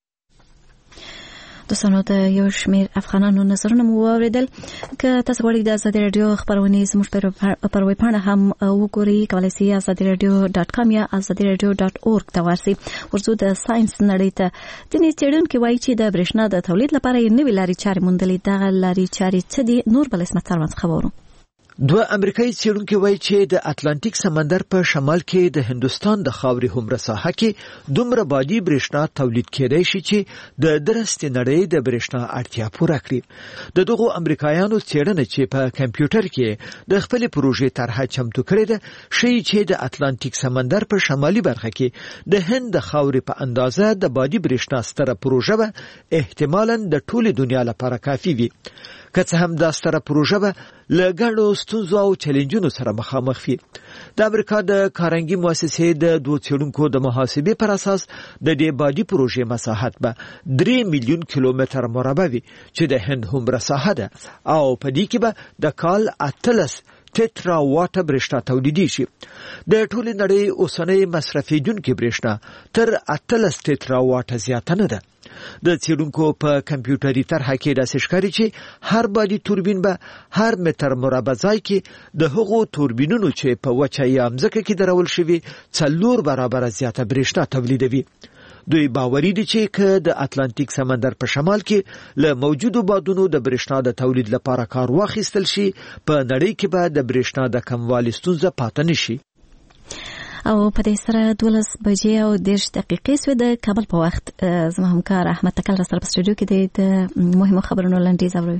دوستانو د یو شمیر افغانانو نظرونه مو واوریدل. که تاسو غواړئ د ازادي رادیو خبرونه زموږ پر ویب پاڼه هم وګورئ کولای شئ azadiradio.com یا azadiradio.org ته ورسئ. ورڅو د ساينس نړۍ ته ځینې څېړونکي وایي چې د برېښنا د تولید لپاره یې نوې لارې چارې موندلې. دغه لارې چارې څه دي نور بل اسمت سروان څخه وورو. دوه امریکایي څېړونکي وایي چې د اتلانتیک سمندر په شمال کې د هندوستان د خاورې هومره ساحه کې دومره بادي برېښنا تولید کېدای شي چې د درستې نړۍ د برېښنا اړتیا پوره کړي. د دغو امریکایانو څېړنه چې په کمپیوټر کې د خپلې پروژې طرحه چمتو کړې ده ښیي چې د اتلانتیک سمندر په شمالي برخه کې د هند د خاورې په اندازه د بادي برېښنا ستره پروژه به احتمالاً د ټولې دنیا لپاره کافي وي. که څه هم دا ستره پروژه به له ګڼو ستونزو او چیلنجونو سره مخامخ وي. د امریکا د کارنګي مؤسسې د دوه څېړونکو د محاسبې پر اساس د دې بادي پروژې مساحت به 3 میلیون کیلومتر مربع وي چې د هند هومره ساحه ده او په دې کې به د کال 18 تترا واټه برېښنا تولیدي شي. د ټولې نړۍ اوسنۍ مصرفېدونکې برېښنا تر 18 تترا واټه زیاته نه ده. د څېړونکو په کمپیوټري طرحه کې داسې ښکاري چې هر بادي توربین به هر متر مربع ځای کې د هغو توربینونو چې په وچه یا مځکه کې درول شوي 4 برابره زیاته برېښنا تولیدوي. دوی باوري دي چې که د اتلانتیک سمندر په شمال کې له موجودو بادونو د برېښنا د تولید لپاره کار واخیستل شي په نړۍ کې به د برېښنا د کموالي ستونزه پاتې نشي. او په دې سره 12 بجې او 10 دقیقې سوې د کابل په وخت زما همکار احمد تکل سره په سټوډیو کې د مهمو خبرونو لنډیز اوري.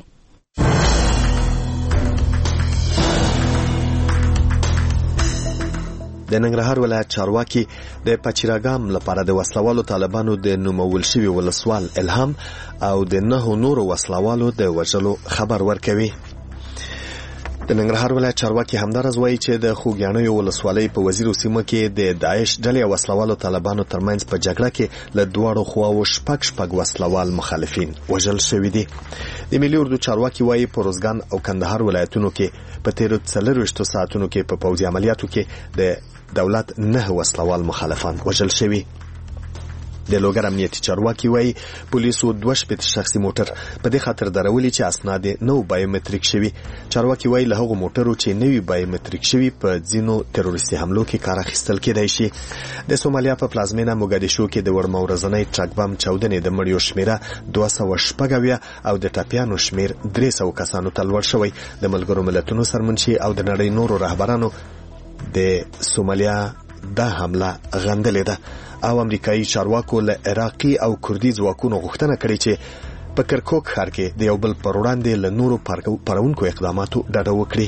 د ننګرهار ولایت چارواکي د پچیراګام لپاره د وسلوالو طالبانو د نومول شوي ولسوال الهام او د 9 نورو وسلوالو د وژلو خبر ورکوي. د ننګرهار ولایت چارواکي همدارز وایي چې د خوږیاڼیو ولسوالۍ په وزیر سیمه کې د داعش ډلې وسلوالو طالبانو ترمنځ په جګړه کې له دواړو خواو شپږ وسلوال مخالفین وژل شوي دي. د ملي اردو چارواکي وایي په روزګان او کندهار ولایتونو کې په تیرو 24 ساعتونو کې په پوځي عملیاتو کې د دولت 9 وسلوال مخالفان وژل شوي. د لوګر امنیتي چارواکي وایي پولیسو 2 شخصي موټر په دې خاطر درولي چې اسناد نو بایومټریک شوي. چارواکي وایي له هغو موټرو چې نوي بایومټریک شوي په ځینو تروریستي حملو کې کار اخیستل کېدای شي. د سومالیا په پلازمینه موګادیشو کې د وړمو ورځنۍ ټرک بم چاودنې د مړیو شمیره 216 او د ټاپیانو شمیر 300 کسانو ته لوړ شوی. د ملګرو ملتونو سرمنشي او د نړۍ نورو رهبرانو د سومالیا دا حمله غندلې ده او امریکایي چارواکو له عراقي او کردي ځواکونو غوښتنه کړې چې په کرکوک ښار کې د یو بل پر وړاندې له نورو پرونکو اقداماتو ډډه وکړي.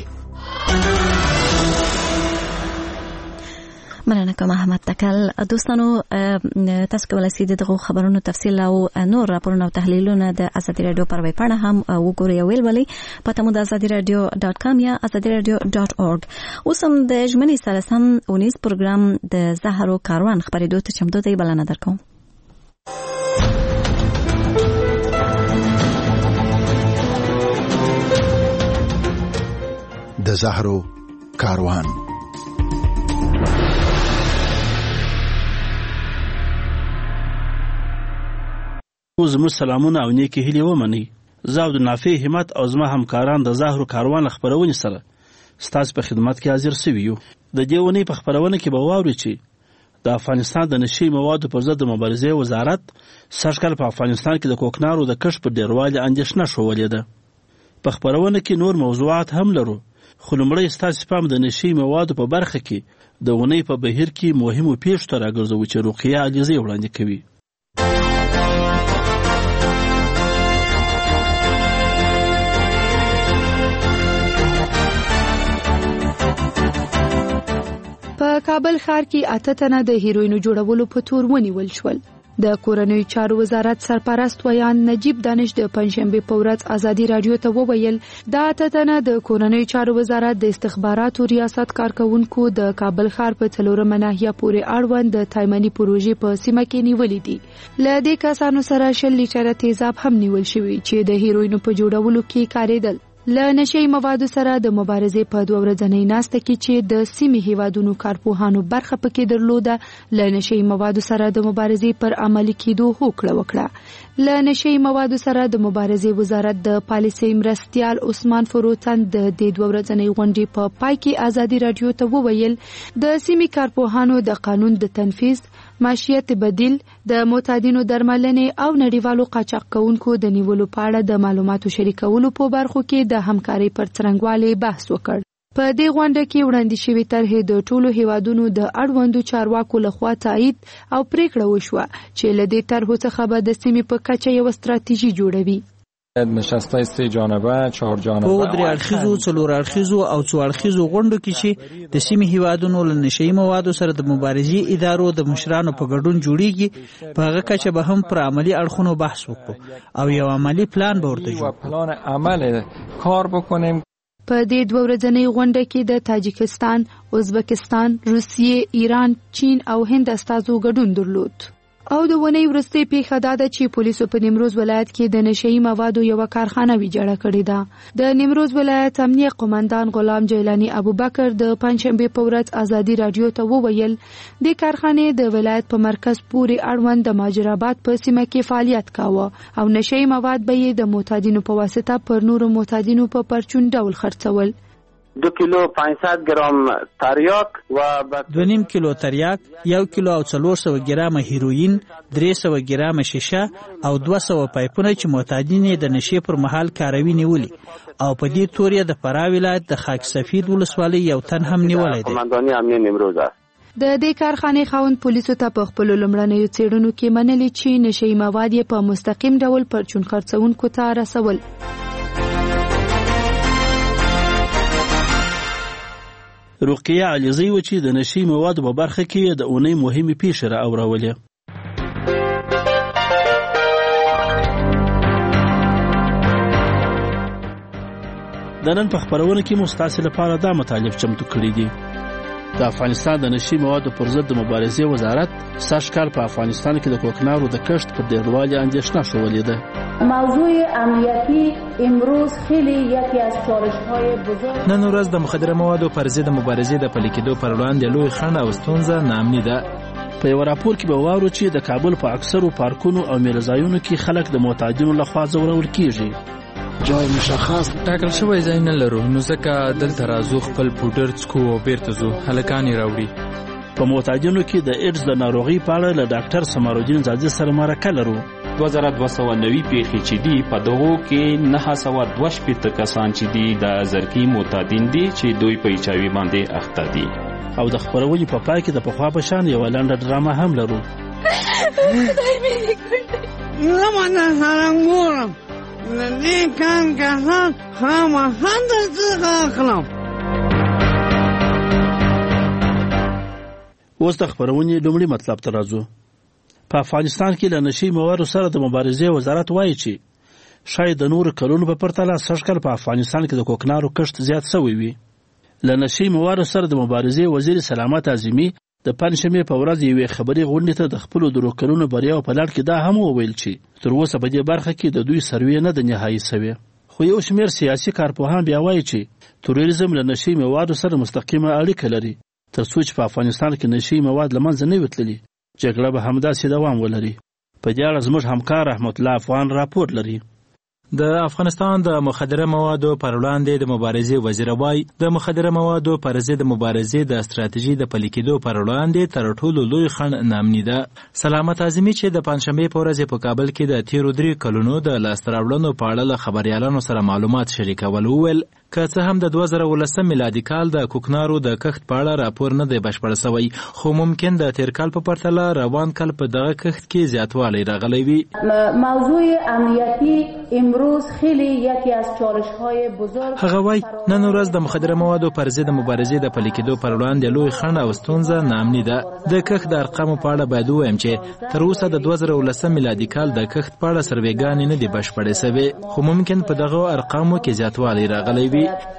مننه کوم احمد تکل. دوستانو تاسو کولای شئ دغه خبرونو تفصیل او نور راپورونه او تحلیلونه د ازادي رادیو پر ویب پاڼه هم وګورئ او ولولئ. پته مو د azadiradio.com یا azadiradio.org. اوس هم د ژمنې سره سم 19 پروګرام د زهرو کاروان خبرېدو ته چمتو دی بلنه درکوم. د زهرو کاروان. زموږ سلامونه او نیکی هیلې ومنئ. زه عبدالنافع همت او زما همکاران د زهرو کاروان خبرونې سره ستاسو په خدمت کې حاضر سوي یو. د دې ونې په خبرونه کې به واورئ چې د افغانستان د نشي موادو پر ضد د مبارزې وزارت سږکال په افغانستان کې د کوکنارو د کښت پر ډیروالي اندېښنه ښودلې ده. په خبرونه کې نور موضوعات هم لرو، خو لومړی ستاسو پام د نشي موادو په برخه کې د ونې په بهیر کې مهمو پیښو ته راګرځوو چې رقیه علیزی وړاندې کوي. په کابل ښار کې 8 تنه د هیروینو جوړولو په تور ونیول شول. د کورنیو چارو وزارت سرپرست ویان نجیب دانش د پنځشنبه په ورځ ازادي رادیو ته وویل دا 8 تنه د کورنیو چارو وزارت د استخباراتو ریاست کارکونکو د کابل ښار په څلورمه ناحیه پورې اړوند د تایمنی پروژې په سیمه کې نیولې دي. له دې کسانو سره 20 لیټره تیزاب هم نیول شوی چې د هیروینو په جوړولو کې کارېدل. له نشي موادو سره د مبارزې په 2 ورځنۍ ناسته کې چې د سیمې هیوادونو کارپوهانو برخه پکې درلوده، له نشي موادو سره د مبارزې پر عملي کېدو هوکړه وکړه. له نشي موادو سره د مبارزې وزارت د پالیسي مرستيال عثمان فروتن د 2 ورځنۍ غونډې په پای کې ازادي رادیو ته وویل د سیمې کارپوهانو د قانون د تنفيذ، معیشت بدیل، د معتادینو درملنې او نړیوالو قاچاق کوونکو د نیولو په اړه د معلوماتو شریکولو په برخو کې د همکارۍ پر څرنګوالي بحث وکړ. په دې غونډه کې وړاندې شوې طرحې د ټولو هیوادونو د اړوندو چارواکو لخوا تایید او پریکړه وشوه چې له دې طرحو څخه به د سیمې په کچه یوه ستراتیژي جوړوي. نشستای 3 جانبه 4 جانبه په درې اړخیزو 4 اړخیزو او 2 اړخیزو غونډو کې چې د سیمې هیوادونو له نشئی موادو سره د مبارزې ادارو د مشرانو په ګډون جوړیږي، په هغه کچه به هم پر عملی اړخونو بحث وکړو او یو عملی پلان به ورته جوړ کړو. پلان عمل کار بکنیم. په دې 2 ورځنۍ غونډه کې د تاجکستان، ازبکستان، روسیې، ایران، چین او هند استازو ګډون درلود. او د ونې وروستۍ پیښه دا ده چې پولیسو په نیمروز ولایت کې د نشئی موادو یوه کارخانه ویجاړه کړې ده. د نیمروز ولایت امنیه قومندان غلام جیلانی ابوبکر د پنجشنبې په ورځ ازادي رادیو ته وویل د کارخانې د ولایت په مرکز پورې اړوند د ماجراباد په سیمه کې فعالیت کاوه او نشئی مواد به یې د معتادینو په واسطه پر نورو معتادینو په پرچون ډول خرڅول. 2 کیلو 500 گرم تریاک و 2.5 کیلو تریاک، 1 کیلو او 400 گرم هیروین، 300 گرم شیشه او 200 پایپونه چې معتادین د نشې پر مهال کاروي نیولي او په دې تور د فراه ولایت د خاک سفید ولسوالۍ یو تن هم نیولای دی. قومنداني امنیه نیمروز است. د دې کارخانې خاوند پولیسو ته په خپل لمړنیو څېړنو کې منلي چې نشئی مواد یې په مستقیم ډول پرچون خرڅونکو ته رسول. رقیه علیزی و چې د نشئی موادو په برخه کې د اونۍ مهمې پیښې را اورولې. د نن په خپرونه کې مو ستاسو لپاره دا مطالب چمتو کړي دي. د افغانستان د نشئی موادو پر ضد د مبارزې وزارت سږ کال په افغانستان کې د کوکنارو د کښت پر ډیروالي اندېښنه ښودلې ده. موضوع امنیتی امروز خیلی یکی از چالش‌های بزرگ. نن ورځ د مخدره موادو پر ضد مبارزې د پلي کېدو پر وړاندې لوی خنډ او ستونزه ناامني ده. په یو راپور کې به واورو چې د کابل په اکثرو پارکونو او میله‌ځایونو کې خلک د معتادینو لخوا ځورول کیږي. جای مشخص ټاکل شوی ځای نه لرو، نو ځکه دلته راځو خپل پوډر څکو او بیرته ځو، هلکان یې راوړي. په معتادینو کې د ایډز د ناروغۍ په اړه له ډاکټر سمارالدین زاده سره مرکه لرو. 2290 پیښې چې دي په دغو کې 902 کسان چې دي د زرکی معتادین دي چې دوی په ایچایوي باندې اخته دي. او د خپرونې په پای کې د پخوا په شان یو لنډه ډرامه هم لرو. لمنه هرنګورم دې کان کسان خامخا درڅخه اخلم. اوس د خپرونې لومړي مطلب ته راځو. په افغانستان کې له نشئی موادو سره د مبارزې وزارت وایي چې شاید د نورو کلونو په پرتله سږ کال په افغانستان کې د کوکنارو کښت زیات شوی وي. له نشئی موادو سره د مبارزې وزیر سلامت اعظمي د پنجشنبې په ورځ یوې خبري غونډې ته د خپلو 2 کلونو بریاو په لړ کې دا هم وویل چې تر اوسه په دې برخه کې د دوی سروې نه د نهایي سوی. خو یو شمېر سیاسي کارپوهان بیا وایي چې تروریزم له نشئی موادو سره مستقیمه اړیکه لري. تر څو چې په افغانستان کې نشئی مواد له منځه نه وي تللي، جګړه به همداسې دوام ولري. په دې اړه زموږ همکار رحمت الله افغان راپور لري. د افغانستان د مخدره موادو پر وړاندې د مبارزې وزیر وایي د مخدره موادو پر ضد مبارزې د ستراتیژي د پلي کېدو پر وړاندې تر ټولو لوی خنډ ناامني ده. سلامت اعظمي چې د پنجشنبې په ورځ په کابل کې د تیرو 3 کلونو د لاسته راوړنو په اړه له خبریالانو سره معلومات شریکول وویل که څه هم د 2019 میلادي کال د کوکنارو د کښت په اړه راپور نه دی بشپړ شوی، خو ممکن د تیر کال په پرتله روان کال په دغه کښت کې زیاتوالی راغلی وي. موضوع امنیتی امروز خیلی یکی از چالش‌های بزرگ. هغه وایي نن ورځ د مخدره موادو پر ضد مبارزې د پلي کېدو پر وړاندې لوی خنډ او ستونزه ناامني ده. د کښت د ارقامو په اړه باید ووایم چې تر اوسه د 2019 میلادي کال د کښت په اړه سروېګانې نه دي بشپړې شوې، خو ممکن په دغه ارقامو کې زیاتوالی راغلی وي.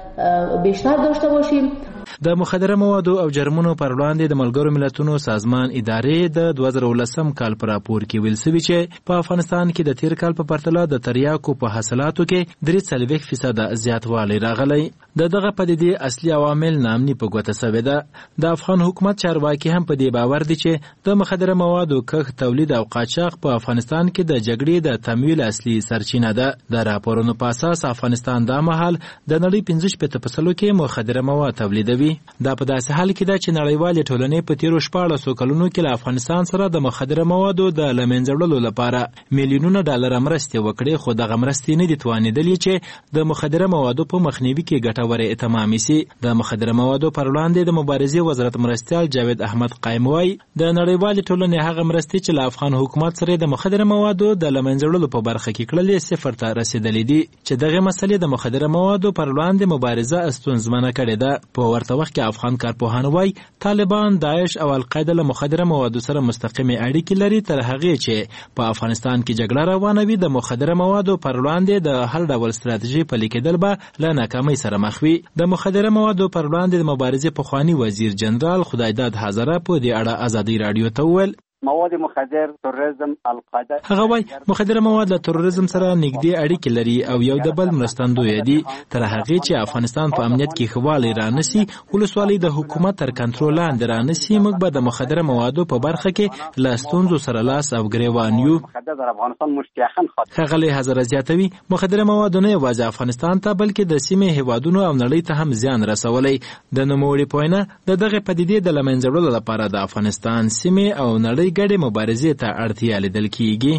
بیشتر داشته باشیم. د مخدره موادو او جرمونو پر وړاندې د ملګرو ملتونو سازمان ادارې د 2019 کال په راپور کې ویل شوي چې په افغانستان کې د تیر کال په پرتله د تریاکو په حاصلاتو کې 43% زیاتوالی راغلی. دغه پدیدې اصلي عوامل ناامني په ګوته شوې ده. د افغان حکومت چارواکي هم په دې باور دي چې د مخدره موادو کښت، تولید او قاچاق په افغانستان کې د جګړې د تمویل اصلي سرچینه ده. د راپورونو په اساس افغانستان دا مهال د نړۍ 15% کې مخدره مواد تولیدوي. جوړوي. دا په داسې حال کې ده چې نړیوالې ټولنې په تیرو 14 کلونو کې له افغانستان سره د مخدره موادو د له منځه وړلو لپاره میلیونونه ډالر مرستې وکړې، خو دغه مرستې نه دي توانېدلې چې د مخدره موادو په مخنیوي کې ګټورې اتمام شي. د مخدره موادو پر وړاندې د مبارزې وزارت مرستیال جاوید احمد قائم وایي د نړیوالې ټولنې هغه مرستې چې له افغان حکومت سره د مخدره موادو د له منځه وړلو په برخه کې کړلې صفر ته رسیدلې دي، چې دغه مسلې د مخدره موادو پر وړاندې مبارزه ستونزمنه کړې ده. په ورته وخت کې افغان کارپوهان وایي طالبان، داعش او القاعده له مخدره موادو سره مستقیمې اړیکې لري، تر هغې چې په افغانستان کې جګړه روانه وي د مخدره موادو پر وړاندې د هر ډول ستراتیژي پلي کېدل به له ناکامۍ سره مخ وي. د مخدره موادو پر وړاندې د مبارزې پخواني وزیر جنرال خدایداد هزاره په دې اړه ازادي راډیو ته وویل مواد مخدر، تروریزم، القاعده. هغه وایي مخدره مواد له تروریزم سره نږدې اړیکې لري او یو د بل مرستندوی دي. تر هغې چې افغانستان په امنیت کې ښه والی رانسي، ولسوالۍ د حکومت تر کنټرول لاندې رانسي، موږ به د مخدره موادو په برخه کې له ستونزو سره لاس او ګریوان یو. ښاغلی هزاره زیاتوي مخدره موادو نه یوازې افغانستان ته بلکې د سیمې هیوادونو او نړۍ ته هم زیان رسولی. د نوموړي په وینا د دغې پدیدې د له منځه وړلو لپاره د افغانستان سیمې او نړۍ ګډې مبارزې ته اړتیا لیدل کیږي.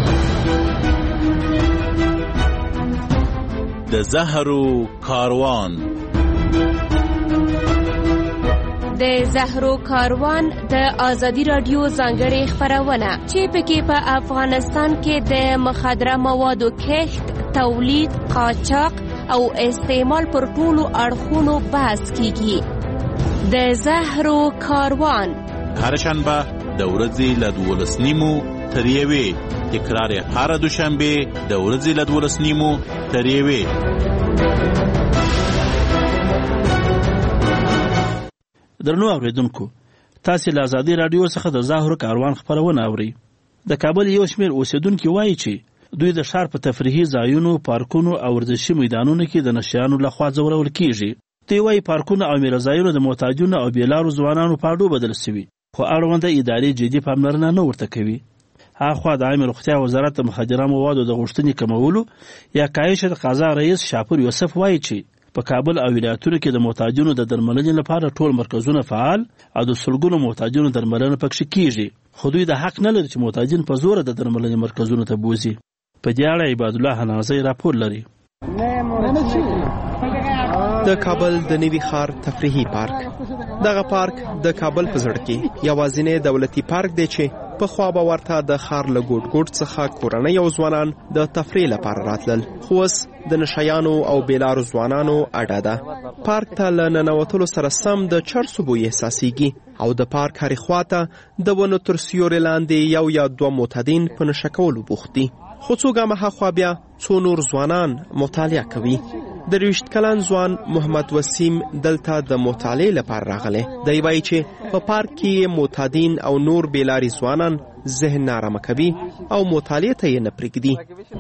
د زهرو کاروان. د زهرو کاروان د ازادي راډیو ځانګړې خپرونه چې پکې په افغانستان کې د مخدره موادو کښت، تولید، قاچاق او استعمال پر ټولو اړخونو بحث کیږي. د زهرو کاروان هر شنبه د ورځې له 12:30 تر 1 تکرار هر دوشنبه د ورځې له 12:30 تر 1. درنو اوریدونکو، تاسو له ازادي راډیو څخه د زهرو کاروان خبرونه اورئ. د کابل یو شمېر اوسیدونکو وایي چې دوی د ښار په تفریحي ځایونو، پارکونو او ورزشي میدانونو کې د نشیانو لخوا ځورول کیږي. دوی وایي پارکونه او میله ځایونه د محتاجونو او بیلارو ځوانانو په اډو بدل شوي، خو اړونده ادارې جدي پاملرنه نه ورته کوي. هاخوا د عامه روغتیا وزارت د مخدره موادو د غوښتنې کمولو یا کاهش د قضا رئیس شاپور یوسف وایي چې په کابل او ولایتونو کې د محتاجونو د درملنې لپاره ټول مرکزونه فعال او د سلګونو محتاجونو درملنه پکې کیږي، خو دوی د حق نه لري چې محتاجین په زور د درملنې مرکزونو ته بوزي. په دې اړه عباد الله حنازی راپور لري. د کابل د نوي ښار تفریحي پارک. دغه پارک د کابل په زړه کې یوازینی دولتي پارک دی چې په خوا به ورته د ښار له ګوټ ګوټ څخه کورنۍ او ځوانان د تفریح لپاره راتلل، خو اوس د نشیانو او بیلارو ځوانانو اډه ده. پارک ته له ننوتلو سره سم د چرسو بوی احساسیږي او د پارک هرې خواته د ونو تر سیوري لاندې یو یا دوه معتادین په نشه کولو بوخت دي، خو څو ګامه هاخوا بیا څو نور ځوانان مطالعه کوي. د 20 کلن ځوان محمد وسیم دلته د مطالعې لپاره راغلی. دی وایي چې په پارک کې معتادین او نور بیلاري ځوانان ذهن نارامه کوي او مطالعې ته یې نه پرېږدي.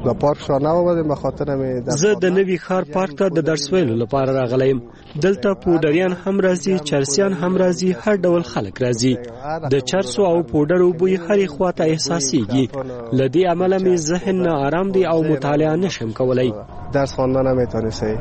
زه د نوي ښار پارک ته د درس ویلو لپاره راغلی یم. دلته پوډریان هم راځي، چرسیان هم راځي، هر ډول خلک راځي. د چرسو او پوډرو بوی هرې خواته احساسیږي. له دې امله مې ذهن نه آرام دی او مطالعه نشم کولی. درس خواندن نمیتونستی.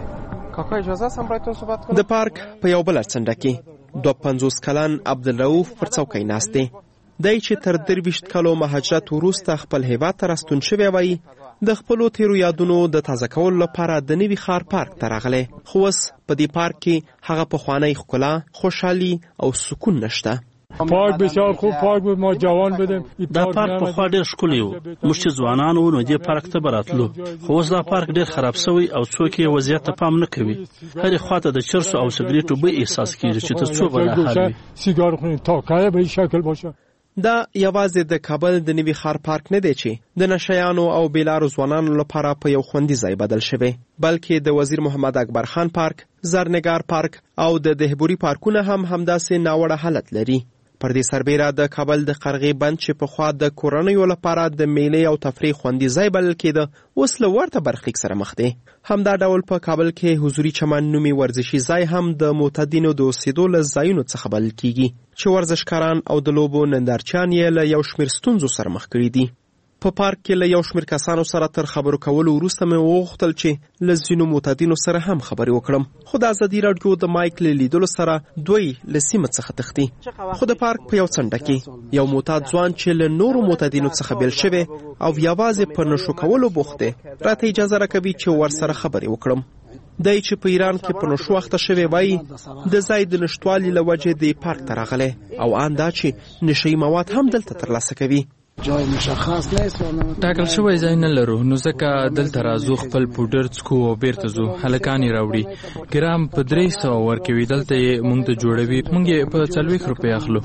د پارک په یو بل څنډه کې 52 کلن عبدالرؤف پر څوکۍ ناست دی. دی چې تر 23 کالو مهاجرت وروسته خپل هیواد ته راستون شوی وایي د خپلو تیرو یادونو د تازه کولو لپاره د نوي ښار پارک ته راغلی، خو اوس په دې پارک کې هغه پخوانی ښکلا، خوشحالي او سکون نشته. پارک بسیار خوب پارک بود، ما جوان بدیم. دا پارک پخوا ډېر ښکلی و، موږ چې ځوانان وو نو دې پارک ته به راتلو، خو اوس دا پارک ډېر خراب شوی او څوک یې وضعیت ته پام نه کوي. هرې خواته د چرسو او سګریټو بوی احساس کېږي چې تر څو به دا حال وي. سیګار خونې تاکه به این شکل باشه. دا یوازې د کابل د نوي ښار پارک نه دی چې د نشیانو او بیلارو ځوانانو لپاره په یو خوندي ځای بدل شوی، بلکې د وزیر محمد اکبر خان پارک، زرنګار پارک او د دهبوري پارکونه هم همداسې ناوړه حالت لري. پر دې سربیره د کابل د قرغې بند چې پخوا د کورنیو لپاره د میلې او تفریح خوندي ځای بلل کېده، اوس له ورته برخلیک سره مخ دی. همدا ډول په کابل کې حضوري چمن نومي ورزشي ځای هم د معتادینو د اوسېدو له ځایونو څخه بلل کېږي چې ورزشکاران او د لوبو نندارچیان یې له یو شمېر ستونزو سره مخ کړي دي. په پارک کې له یو شمېر کسانو سره تر خبرو کولو وروسته مې وغوښتل چې له ځینو معتادینو سره هم خبرې وکړم، خو د ازادي راډیو د مایک له لیدلو سره دوی له سیمه څخه تښتي. خو د پارک په یو څنډه کې یو معتاد ځوان چې له نورو معتادینو څخه بیل شوی او یوازې په نشو کولو بوخت دی راته اجازه راکوي چې ورسره خبرې وکړم. دی چې په ایران کې په نشو اخته شوی وایي د ځای د نشتوالي له وجې د پارک ته راغلی او ان دا چې نشهیي مواد هم دلته ترلاسه کوي. جای مشخص نیست ټاکل شوی ځای نه لرو، نو ځکه دلته راځو، خپل پوډر څکو او بیرته ځو. هلکان یې راوړي، ګرام په 300 ورکوي، دلته یې موږ ته جوړوي، موږ یې په 40 روپۍ اخلو.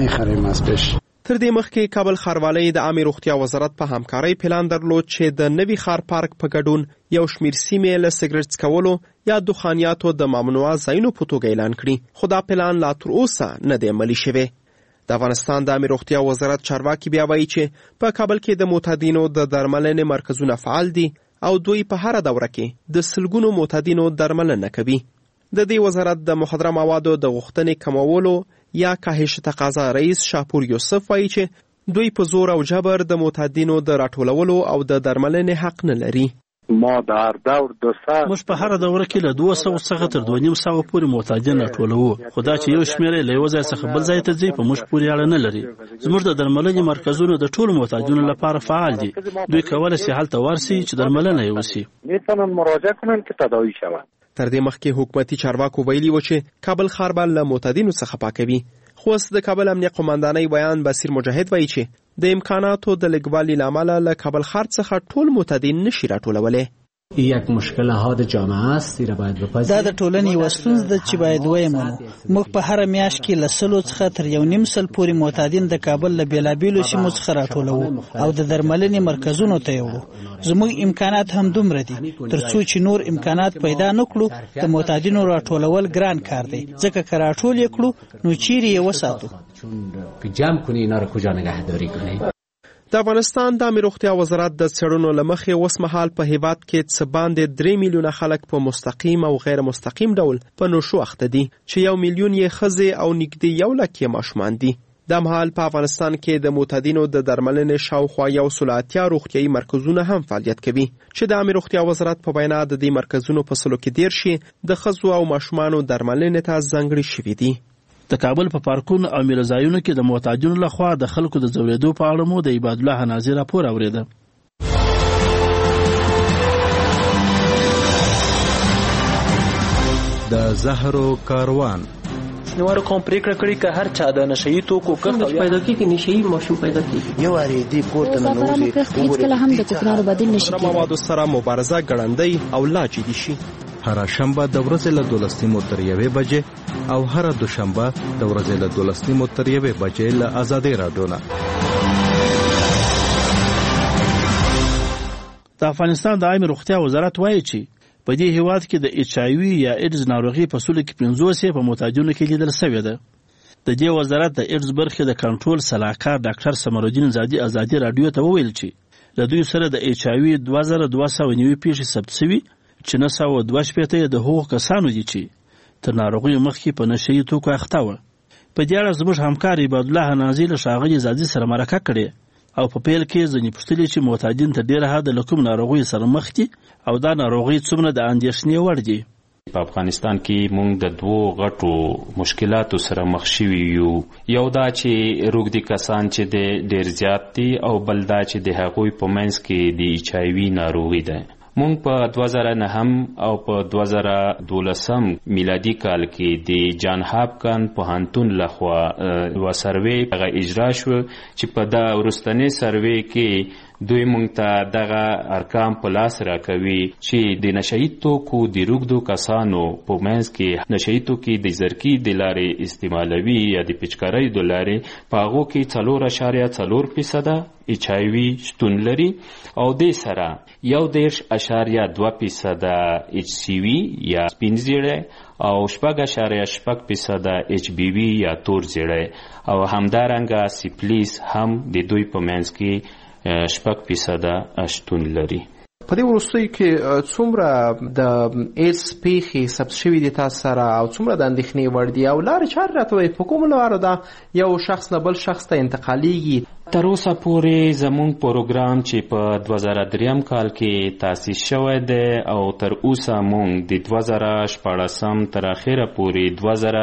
تر دې مخکې کابل ښاروالۍ د عامې روغتیا وزارت په همکارۍ پلان درلود چې د نوي ښار پارک په ګډون یو شمېر سیمې له سګرټ څکولو یا دخانیاتو د ممنوعه ځایونو په توګه اعلان کړي، خو دا پلان لا تر اوسه نه دی عملي شوی. د افغانستان د عامې روغتیا وزارت چارواکي بیا وایي چې په کابل کې د معتادینو د درملنې مرکزونه فعال دي او دوی په هره دوره کې د سلګونو معتادینو درملنه کوي. د دې وزارت د مخدره موادو د غوښتنې کمولو یا کاهش تقاضا رئیس شاپور یوسف وایي چې دوی په زور او جبر د معتادینو د راټولولو او د درملنې حق نه لري. ما در دور 200 موږ په هر دوره کې له 200 څخه تر 250 پورې معتادین راټولوو، خو دا چې یو شمېر له یو ځای څخه بل ځای ته ځي په موږ پورې اړه نه لري. زموږ د درملنې مرکزونه د ټولو معتادینو لپاره فعال دي، دوی کولی شي هلته ورسي چې درملنه یې وشي. میتونن مراجعه کنن که تداوی شوند. تر دې مخکې حکومتي چارواکو ویلي و چې کابل ښار به له معتادینو څخه پاکوي، خو اوس د کابل امنیه قماندانۍ بیان بصیر مجاهد وایي چې د امکاناتو د لږوالي له امله له کابل ښار څخه ټول معتادین نشي راټولولی. یک مشکل حاد جامعه است، را باید بپذیریم. دا د ټولنې یوه ستونزه ده چې باید ویمنو. موږ په هره میاشت کې له 100 څخه تر 1.5 پورې معتادین د کابل له بېلابېلو سیمو څخه راټولوو او د درملنې مرکزونو ته یې وړو. زموږ امکانات هم دومره دي، تر څو چې نور امکانات پیدا نه کړو د معتادینو راټولول ګران کار دی، ځکه که راټول یې کړو نو چیرې یې وساتو. که جمع کنی اینا را کجا نگهداری کنی. د افغانستان د عامې روغتیا وزارت د څېړنو له مخې اوس مهال په هیواد کې څه باندې 3 میلیونه خلک په مستقیم او غیر مستقیم ډول په نشو اخته دي، چې 1 میلیون یې ښځې او نږدې 1 لک یې ماشومان دي. د مهال په افغانستان کې د معتادینو د درملنې شاوخوا 180 روغتیایي مرکزونه هم فعالیت کوي، چې د عامې روغتیا وزارت په وینا د دې مرکزونو په 130 د ښځو او ماشومانو درملنې ته ځانګړي شوي دي. د کابل په پارکونو او میله ځایونو کې د معتادینو لخوا د خلکو د ځورېدو په اړه مو د عباد الله حنازي راپور اورېده. د زهرو کاروان نوارو کوم پریکړه کړې که هر چا د نشهیي توکو کښت پیدا کیږي، نشهیي ماشوم پیدا کیږي. یو اړې دی کوړه نه نوځي، هیڅکله هم د کوکنارو بدیل نشي کېدای. موادو سره مبارزه ګړندۍ او لا جدي شي. هر شنبه د ورځې له 12 تر 1 بجې او هر دوشنبه د ورځې له 12 تر 1 بجې له آزادۍ راډیو نه. د افغانستان د عامې روغتیا وزارت وایي چې په دې هیواد کې د ایچ آی وي یا ایډز ناروغي په سلو کې 50 په معتادینو کې لیدل شوې ده. د دې وزارت د ایډز برخې د کنټرول صلاحکار ډاکټر سمرالدین زادي آزادي راډیو ته وویل چې له دوی سره د ایچ آی وي 2290 پیښې ثبت شوي، چې 922 د هغو کسانو دي چې تر ناروغیو مخکې په نشهیي توکو اخته وه. په دې اړه زموږ همکار عباد الله حنازي له ښاغلي زادي سره مرکه کړې او په پیل کې ځینې پوښتلي چې معتادین تر ډېره حده له کوم ناروغیو سره مخ دي او دا ناروغۍ څومره د اندېښنې وړ دي. په افغانستان کې موږ د 2 غټو مشکلاتو سره مخ شوي یو. یو دا چې روږدي کسان چې ډېر زیات دي او بل دا چې د هغوی په منځ کې د ایچ آی وي ناروغي ده. مونږ په 2009 او په 2012 میلادي کال کې د جان هاپکن پوهنتون لخوا یو سروې اجرا شو چې په دا وروستنی سروې کې دوی مونږ ته دغه ارقام په لاس راکوي چې د نشهیي توکو د روږدو کسانو په منځ کې نشهیي توکي د زرکي د لارې استعمالوي یا د پیچکارۍ د لارې په هغو کې 4.4% ایچ آی وي شتون لري او دې سره 1.2% ایچ سی وي یا سپین زیړی او 6.8% ایچ بی وي یا تور زیړی او همدارنګه سیفلیس هم د دوی په منځ کې 6% شتون لري. په دې وروستیو کې څومره د ایډز پیښې ثبت شوي دي تاسو سره او څومره د اندېښنې وړ دي او لارې چارې راته وایي په کومو لارو دا یو شخص نه بل شخص ته انتقالیږي؟ تر اوسه پورې زموږ پروګرام چې په 2003 کال کې تاسیس شوی دی او تر اوسه موږ د 2014 تر اخره پورې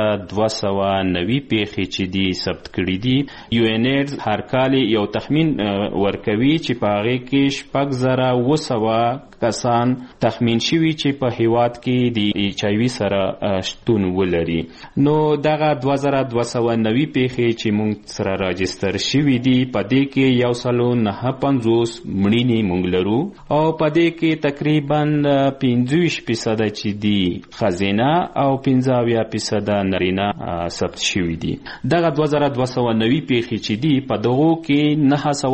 2290 پیښې چې دي ثبت کړي دي. یو ان ایډز هر کال یو تخمین ورکوي چې په هغې کې 6900 کسان تخمین شوي چې په هیواد کې د ایچ آی وي سره شتون ولري. نو دغه 2290 پیښې چې موږ سره راجستر شوي دي په دې کې 159 مړینې موږ لرو او په دې کې تقریبا 25% چې دي ښځینه او 15% نارینه ثبت شوي دي. دغه 2290 پیښې چې دي په دغو کې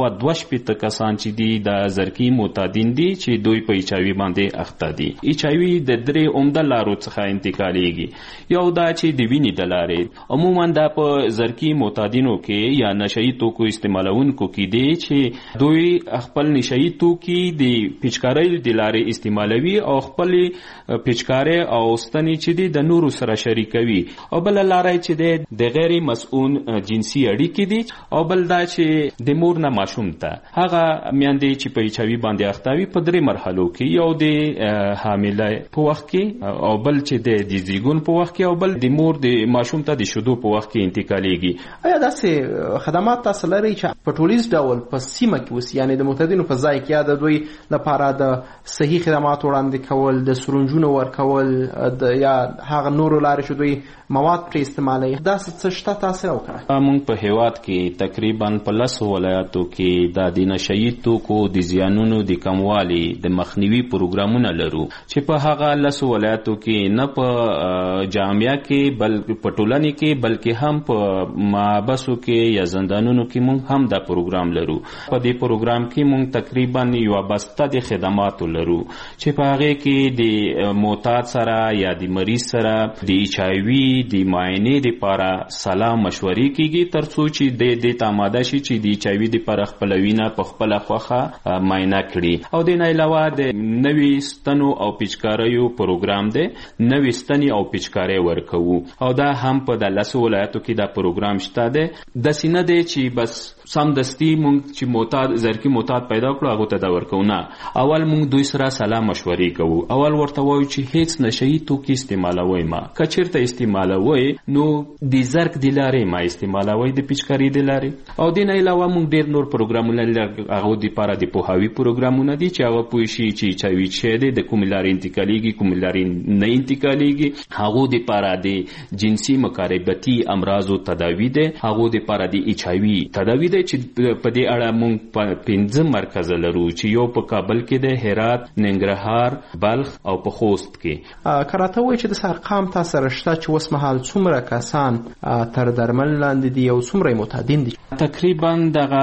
922 کسان چې دي د زرکي معتادین دي چې دوی په ایچ آی وي باندې اخته دي. ایچ آی وي د 3 عمده لارو څخه انتقالیږي. یو دا چې د وینې د لارې، عموما دا په زرکي معتادینو کې یا نشهیي توکو استعمالونکو کې دي چې دوی خپل نشهیي توکي د پیچکارۍ د لارې استعمالوي او خپل پیچکارۍ او ستنې چې دي د نورو سره شریکوي. او بل لارې چې دي د غیر مسؤون جنسي اړیکې دي. او بل دا چې د مور نه ماشوم ته هغه میندې چې په ایچ آی وي باندې اخته وي په 3 مرحلو کې، یو د حامله په وخت کې او بل چې د زیږون په وخت کې او بل د مور د ماشوم ته د شیدو په وخت کې انتقالیږي. آیا داسې خدمات تاسو لرئ چې په ټولیز ډول په سیمه کې اوس، یعنی د معتادینو په ځای کې د دوی لپاره د صحي خدمات وړاندې کول، د سرنجونو ورکول یا هغه نورو لارې چې دوی مواد پرې استعمالوي، داسې څه شته تاسو راوکړه؟ موږ په هیواد کې تقریبا په 10 ولایاتو کې د نشهیي توکو د زیانونو د کموالي د مخنیوي پروګرامونه لرو چې په هغه 10 ولایاتو کې نه په جامعه کې بلکې په ټولنه کې بلکې هم په محبسو کې یا زندانونو کې موږ هم دا پروګرام لرو. په دې پروګرام کې موږ تقریبا یو بسته د خدماتو لرو چې په هغه کې د معتاد سره یا د مریض سره د ایچ آی وي د معاینې لپاره سلام مشورې کیږي ترڅو چې د دې تاماده شي چې د ایچ آی وي لپاره خپل وینه په خپل خوخه معاینه کړي. او د نه علاوه د نوي ستنو او پیچکاریو پروګرام دی، نوي ستنې او پیچکاری ورکوو او دا هم په د 10 ولایاتو کې دا پروګرام شته دی. داسې نه دی چې بس سمدستي موږ چې معتاد زرکي معتاد پیدا کړو هغه ته دا ورکو. نه، اول موږ دوی سره سلام مشورې کوو. اول ورته وایو چې هیڅ نشهیي توکي استعمالوي ما که چیرته استعمالوي نو د زرک د لارې ما استعمالوي د پیچکاری د لارې. او د نه علاوه موږ ډیر نور پروګرامونه لرو. هغه د لپاره د پوهاوي پروګرامونه دي چې هغه پوه شي چې ایچ آی وي څه دی، د کومې لارې انتقالیږي، کومې لارې نه انتقالیږي. هغه د لپاره د جنسي مقاربتي امراضو تداوی دی، هغه د لپاره د ایچ آی وي تداوی دی چې په دې اړه موږ 15 مرکز لرو چې یو په کابل کې دی، هرات، ننګرهار، بلخ او په خوست کې. کراته وایي چې د ارقام تاسو سره شته چې اوس مهال څومره کسان تر درمل لاندې دي او څومره معتادین دي؟ تقریبا دغه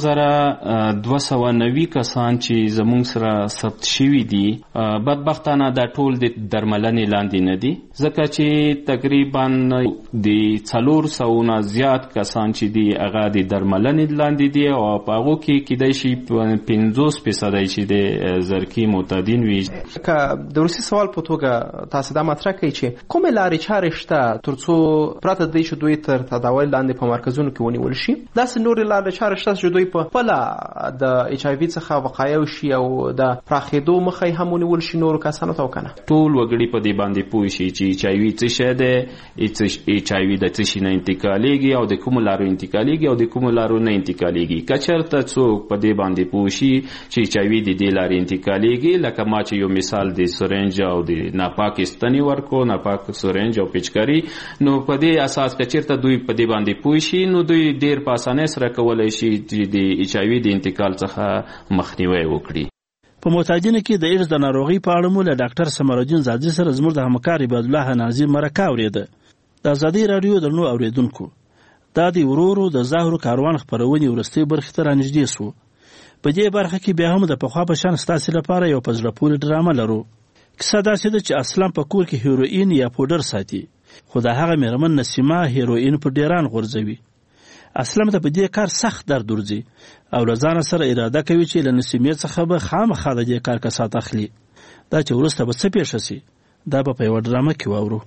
2290 کسان چې زموږ سره ثبت شوي دي بدبختانه دا ټول د درملنې لاندې نه دي، ځکه چې تقریبا د 400 نه زیات کسان چې دي هغه د درملنې لاندې دي او په هغو کې کیدای شي 50% چې د زرکي معتادین وي. که د وروستي سوال په توګه تاسو دا مطرح کوئ چې کومې لارې چارې شته ترڅو پرته د دې چې دوی تر تداوی لاندې په مرکزونو کې ونیول شي، داسې نورې لارې چارې شته چې دوی په خپله د ایچ آی وي څخه وقایه وشي او د پراخېدو مخه یې هم ونیول شي نورو کسانو ته وکنه؟ ټول وګړي په دې باندې پوه شي چې ایچ آی وي څه شی دی، ایچ آی وي د څه شي نه انتقالیږي او د کومو لارو انتقالیږي او د کومو لارو نه انتقالیږي. که چېرته څوک په دې باندې پوه شي چې ایچ آی وي د دې لارې انتقالیږي، لکه ما چې یو مثال د سرنج او د ناپاک ستنې ورکو، ناپاک سرنج او پیچکاري، نو په دې اساس که چېرته دوی په دې باندې پوه شي نو دوی ډېر په اسانۍ سره کولی شي چې د ایچ آی وي د انتقال څخه مخنیوی وکړي. په معتادینو کې د ایډز د ناروغۍ په اړه مو له ډاکټر سمرالدین زادي سره زموږ د همکار عباد الله ناظم مرکه اورېده. د ازادي راډیو درنو اوریدونکو، دا د ورورو د زهرو کاروان خپرونې وروستۍ برخې ته رانږدې سو. په دې برخه کې بیا هم د پخوا په شان ستاسې لپاره یو په زړه پورې ډرامه لرو. کیسه داسې ده چې اصلا په کور کې هیروین یا پوډر ساتي، خو د هغه مېرمن نسیمه هیروین په ډیران غورځوي. اسلم ته په دې کار سخت درد ورځي او له ځانه سره اراده کوي چې له نسیمې څخه به خامخا د دې کار کسات اخلي. دا چې وروسته به څه پیښه شي دا به په یوه ډرامه کې واورو.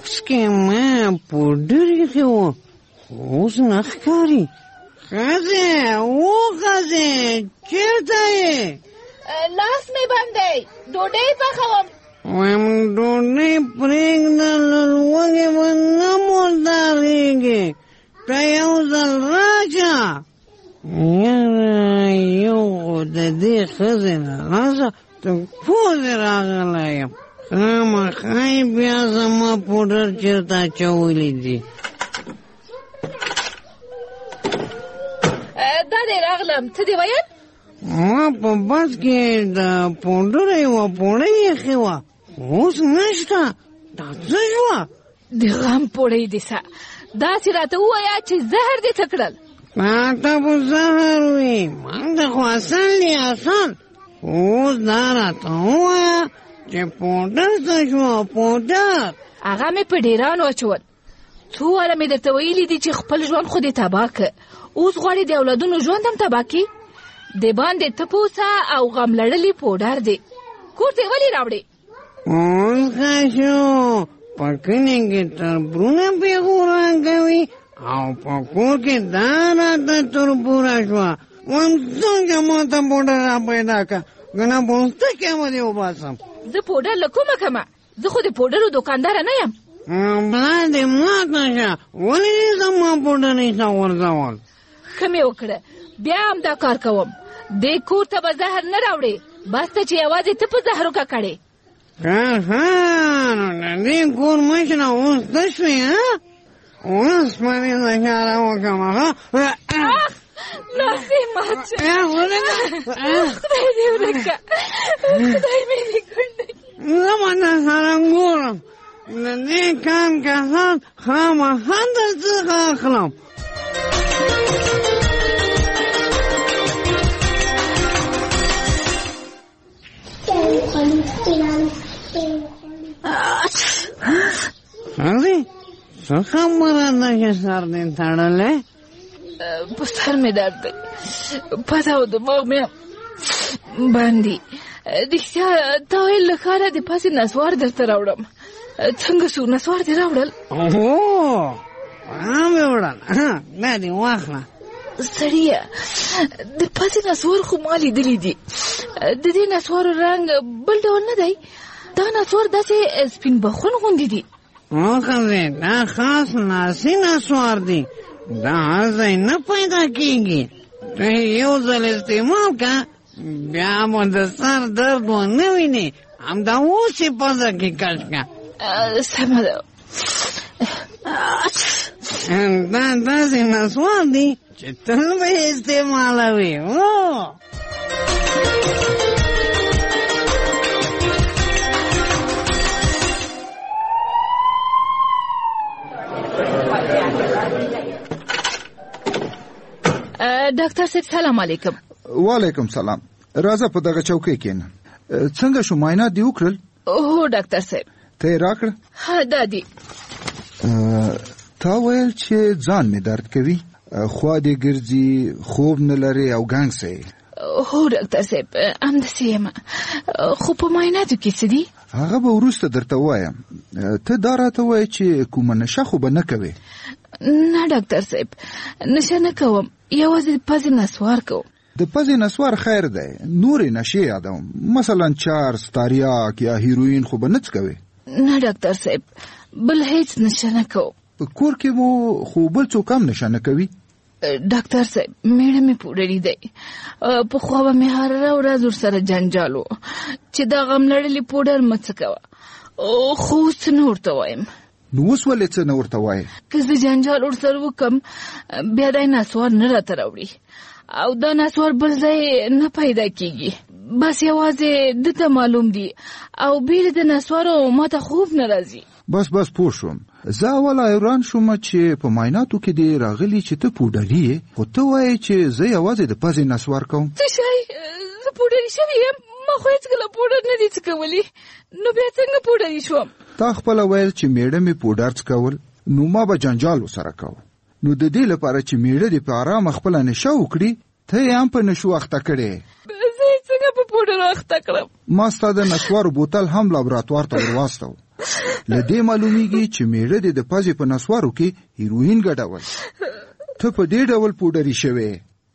بکس کې ما پوډر ایښی و، اوس نه ښکاري. ښځې چېرته یې؟ لاس مې بند دی، ډوډۍ پخوم. وایم ډوډۍ پرېږده، له لوږې به نه مردارېږې. ته یو ځل راشه. یاره یو خو د دې ښځې نه راشه، ته پوزې راغلی یم. خامخا یې بیا زما پوډر چېرته اچولی دي. دا دی راغلم، څه دې ویل؟ ما په بس کې د پوډر یوه پوړۍ ایښې وه، اوس نشته. دا څه شوه؟ د غم پوړۍ دې څه، داسې راته ووایه چې زهر دې څه کړل. تا به زهر وي، من ته خو اصل دی اصل. اوس دا راته ووایه چې پوډر څه شوه. پوډر هغه مې په ډېرانو اچول. څو واره مې درته ویلي دي چې خپل ژوند خو دې تباه که، اوس غواړې د اولادونو ژوند هم تباه کړي. د باندې تپوسه او غم لړلي پوډر دی، کور ته ولې راوړې؟ اوس ښه شو، په کلي کې تربرونه پیغوران کوي او په کور کې دا راته تربوره شوه. وایم څنګه ما ته پوډر را پیدا که، که نه پوستکې به دې وباسم. زه پوډر له کومه کمه؟ زه خو د پوډرو دوکانداره نه یم. بلا دې ماته شه، ولې دې زما پوډر ایسه ورځول؟ ښه مې وکړه، بیا هم دا کار کوم. دې کور ته به زهر نه راوړې، بس ته چې یوازې ته په زهرو ککړې. نو د دې کور مشره اوس ته شوې؟ اوس په دې اشاره وکړم. لاس یې مات شو. خدای دې ورکه، خدای مې دې کړی. زه به درسره ګورم، د دې کان کسان خامخا درڅخه اخلم. ښځې څه خبره ده چې سر دې تړلی؟ په سر مې درد دی، پته او دماغ مې بند دي. رښتیا تا ویل له ښاره د پاسې نسوار درته راوړم. څنګه شو، نسوار دې راوړل؟ مې وړل، دا دې واخله. سړیه د پاسې نسوار خو ما لیدلی دي. د دې نسوارو رنګ بل ډول نه دی، دا نسوار داسې سپین بخون غوندې دي. ښځې دا خاص ناسي نسوار دی، دا هر ځای نه پیدا کېږي. ته یو ځل استعمال که، بیا به د سر درد ونه وینې. همدا اوس یې پزه کې کش که. سمه ده. دا داسې نسوار دی چې تل به یې استعمالوي. ډاکټر صاحب سلام علیکم. وعلیکم سلام. راځه په دغه چوکۍ کېنه. څنګه شو، معاینات دې وکړل؟ هو ډاکټر صاحب. ته یې راکړه؟ ها دا دی. تا ویل چې ځان مې درد کوي، خوا دې ګرځي، خوب نه لري او ګنګسه یې. هو ډاکټر صاحب همداسې یم، خو په معایناتو کې څه دي؟ هغه به وروسته درته وایم. ته دا راته وایې چې کومه نشه خو به نه کوې؟ نه ډاکټر صاحب، نشه نه کوم، یوازې د پزې نسوار کوم. د پزې نسوار خیر دی، نورې نشې یادوم، مثلا چارس، تاریاک یا هیروین خو به نه څکوې؟ نه ډاکټر صاحب، بل هیڅ نشه نه کوم. په کور کې مو خو بل څوک هم نشه نه کوي؟ ډاکټر صاحب میړه مې پوډري دی، پخوا به مې هره ورځ ورسره جنجال و چې دا غم لړلي پوډر مه څکوه، خو اوس څه نه ورته وایم. نو اوس ولې څه نه ورته وایې؟ که زه جنجال ورسره وکړم بیا دا نسوار نه راته راوړي او دا نسوار بل ځای نه پیدا کېږي، بس یوازې دته معلوم دي او بیل د نسوارو ماته خوب نه راځي. بس پوه شوم. زه اوله حیران شوم چې په معایناتو کې دې راغلي چې ته پوډري یې، خو ته وایې چې زه یوازې د پزې نسوار کوم. څه شی؟ زه پوډري شوې یم؟ ما خو هېڅکله پوډر نه دي څکولی، نو بیا څنګه پوډري شوم؟ تا خپله ویل چې میړه مې پوډر څکول، نو ما به جنجال ورسره کوو. نو د دې لپاره چې میړه دې په ارامه خپله نشه وکړي، ته یې هم په نشو اخته کړې. زه یې څنګه په پوډر اخته کړم؟ ما ستا د نسوارو بوتل هم لابراتوار ته ورواستو. لدې معلومیږي چې میړه د پازې په نسوارو کې هیروین ګډول. ته په دې ډول پوډري شوې.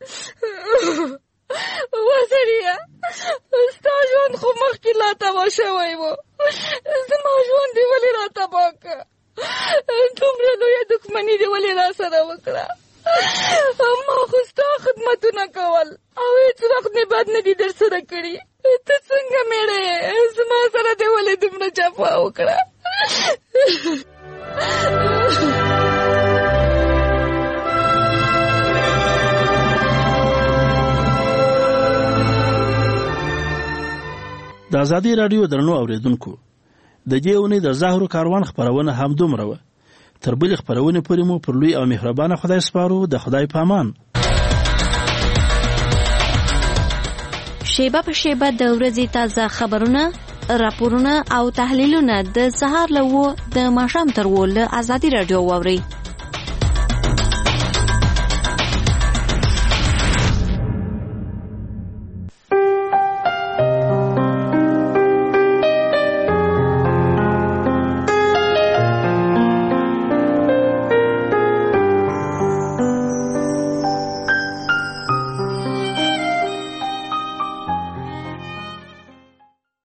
وزیریا ستا ژوند خو مخکې لا تباه شوی و، زما ژوند دې ولې را تباه که؟ دومره لویه دښمني دې ولې را سره وکړه؟ ما خو ستا خدمتونه کول او هېڅ وخت مې بد نه دي در سره کړي. ته څنګه میړه یې؟ زما سره دې ولې دومره جفا وکړه؟ د ازادي راډیو درنو اوریدونکو، د دې اونۍ د زهرو کاروان خپرونه هم دومره وه. تر بلې خپرونې پورې مو پر لوی او مهربانه خدای سپارو. د خدای په امان. شیبه په شیبه د ورځې تازه خبرونه، راپورونه او تحلیلونه د سهار له 9 د ماښام تر 10 له ازادي راډیو واورئ.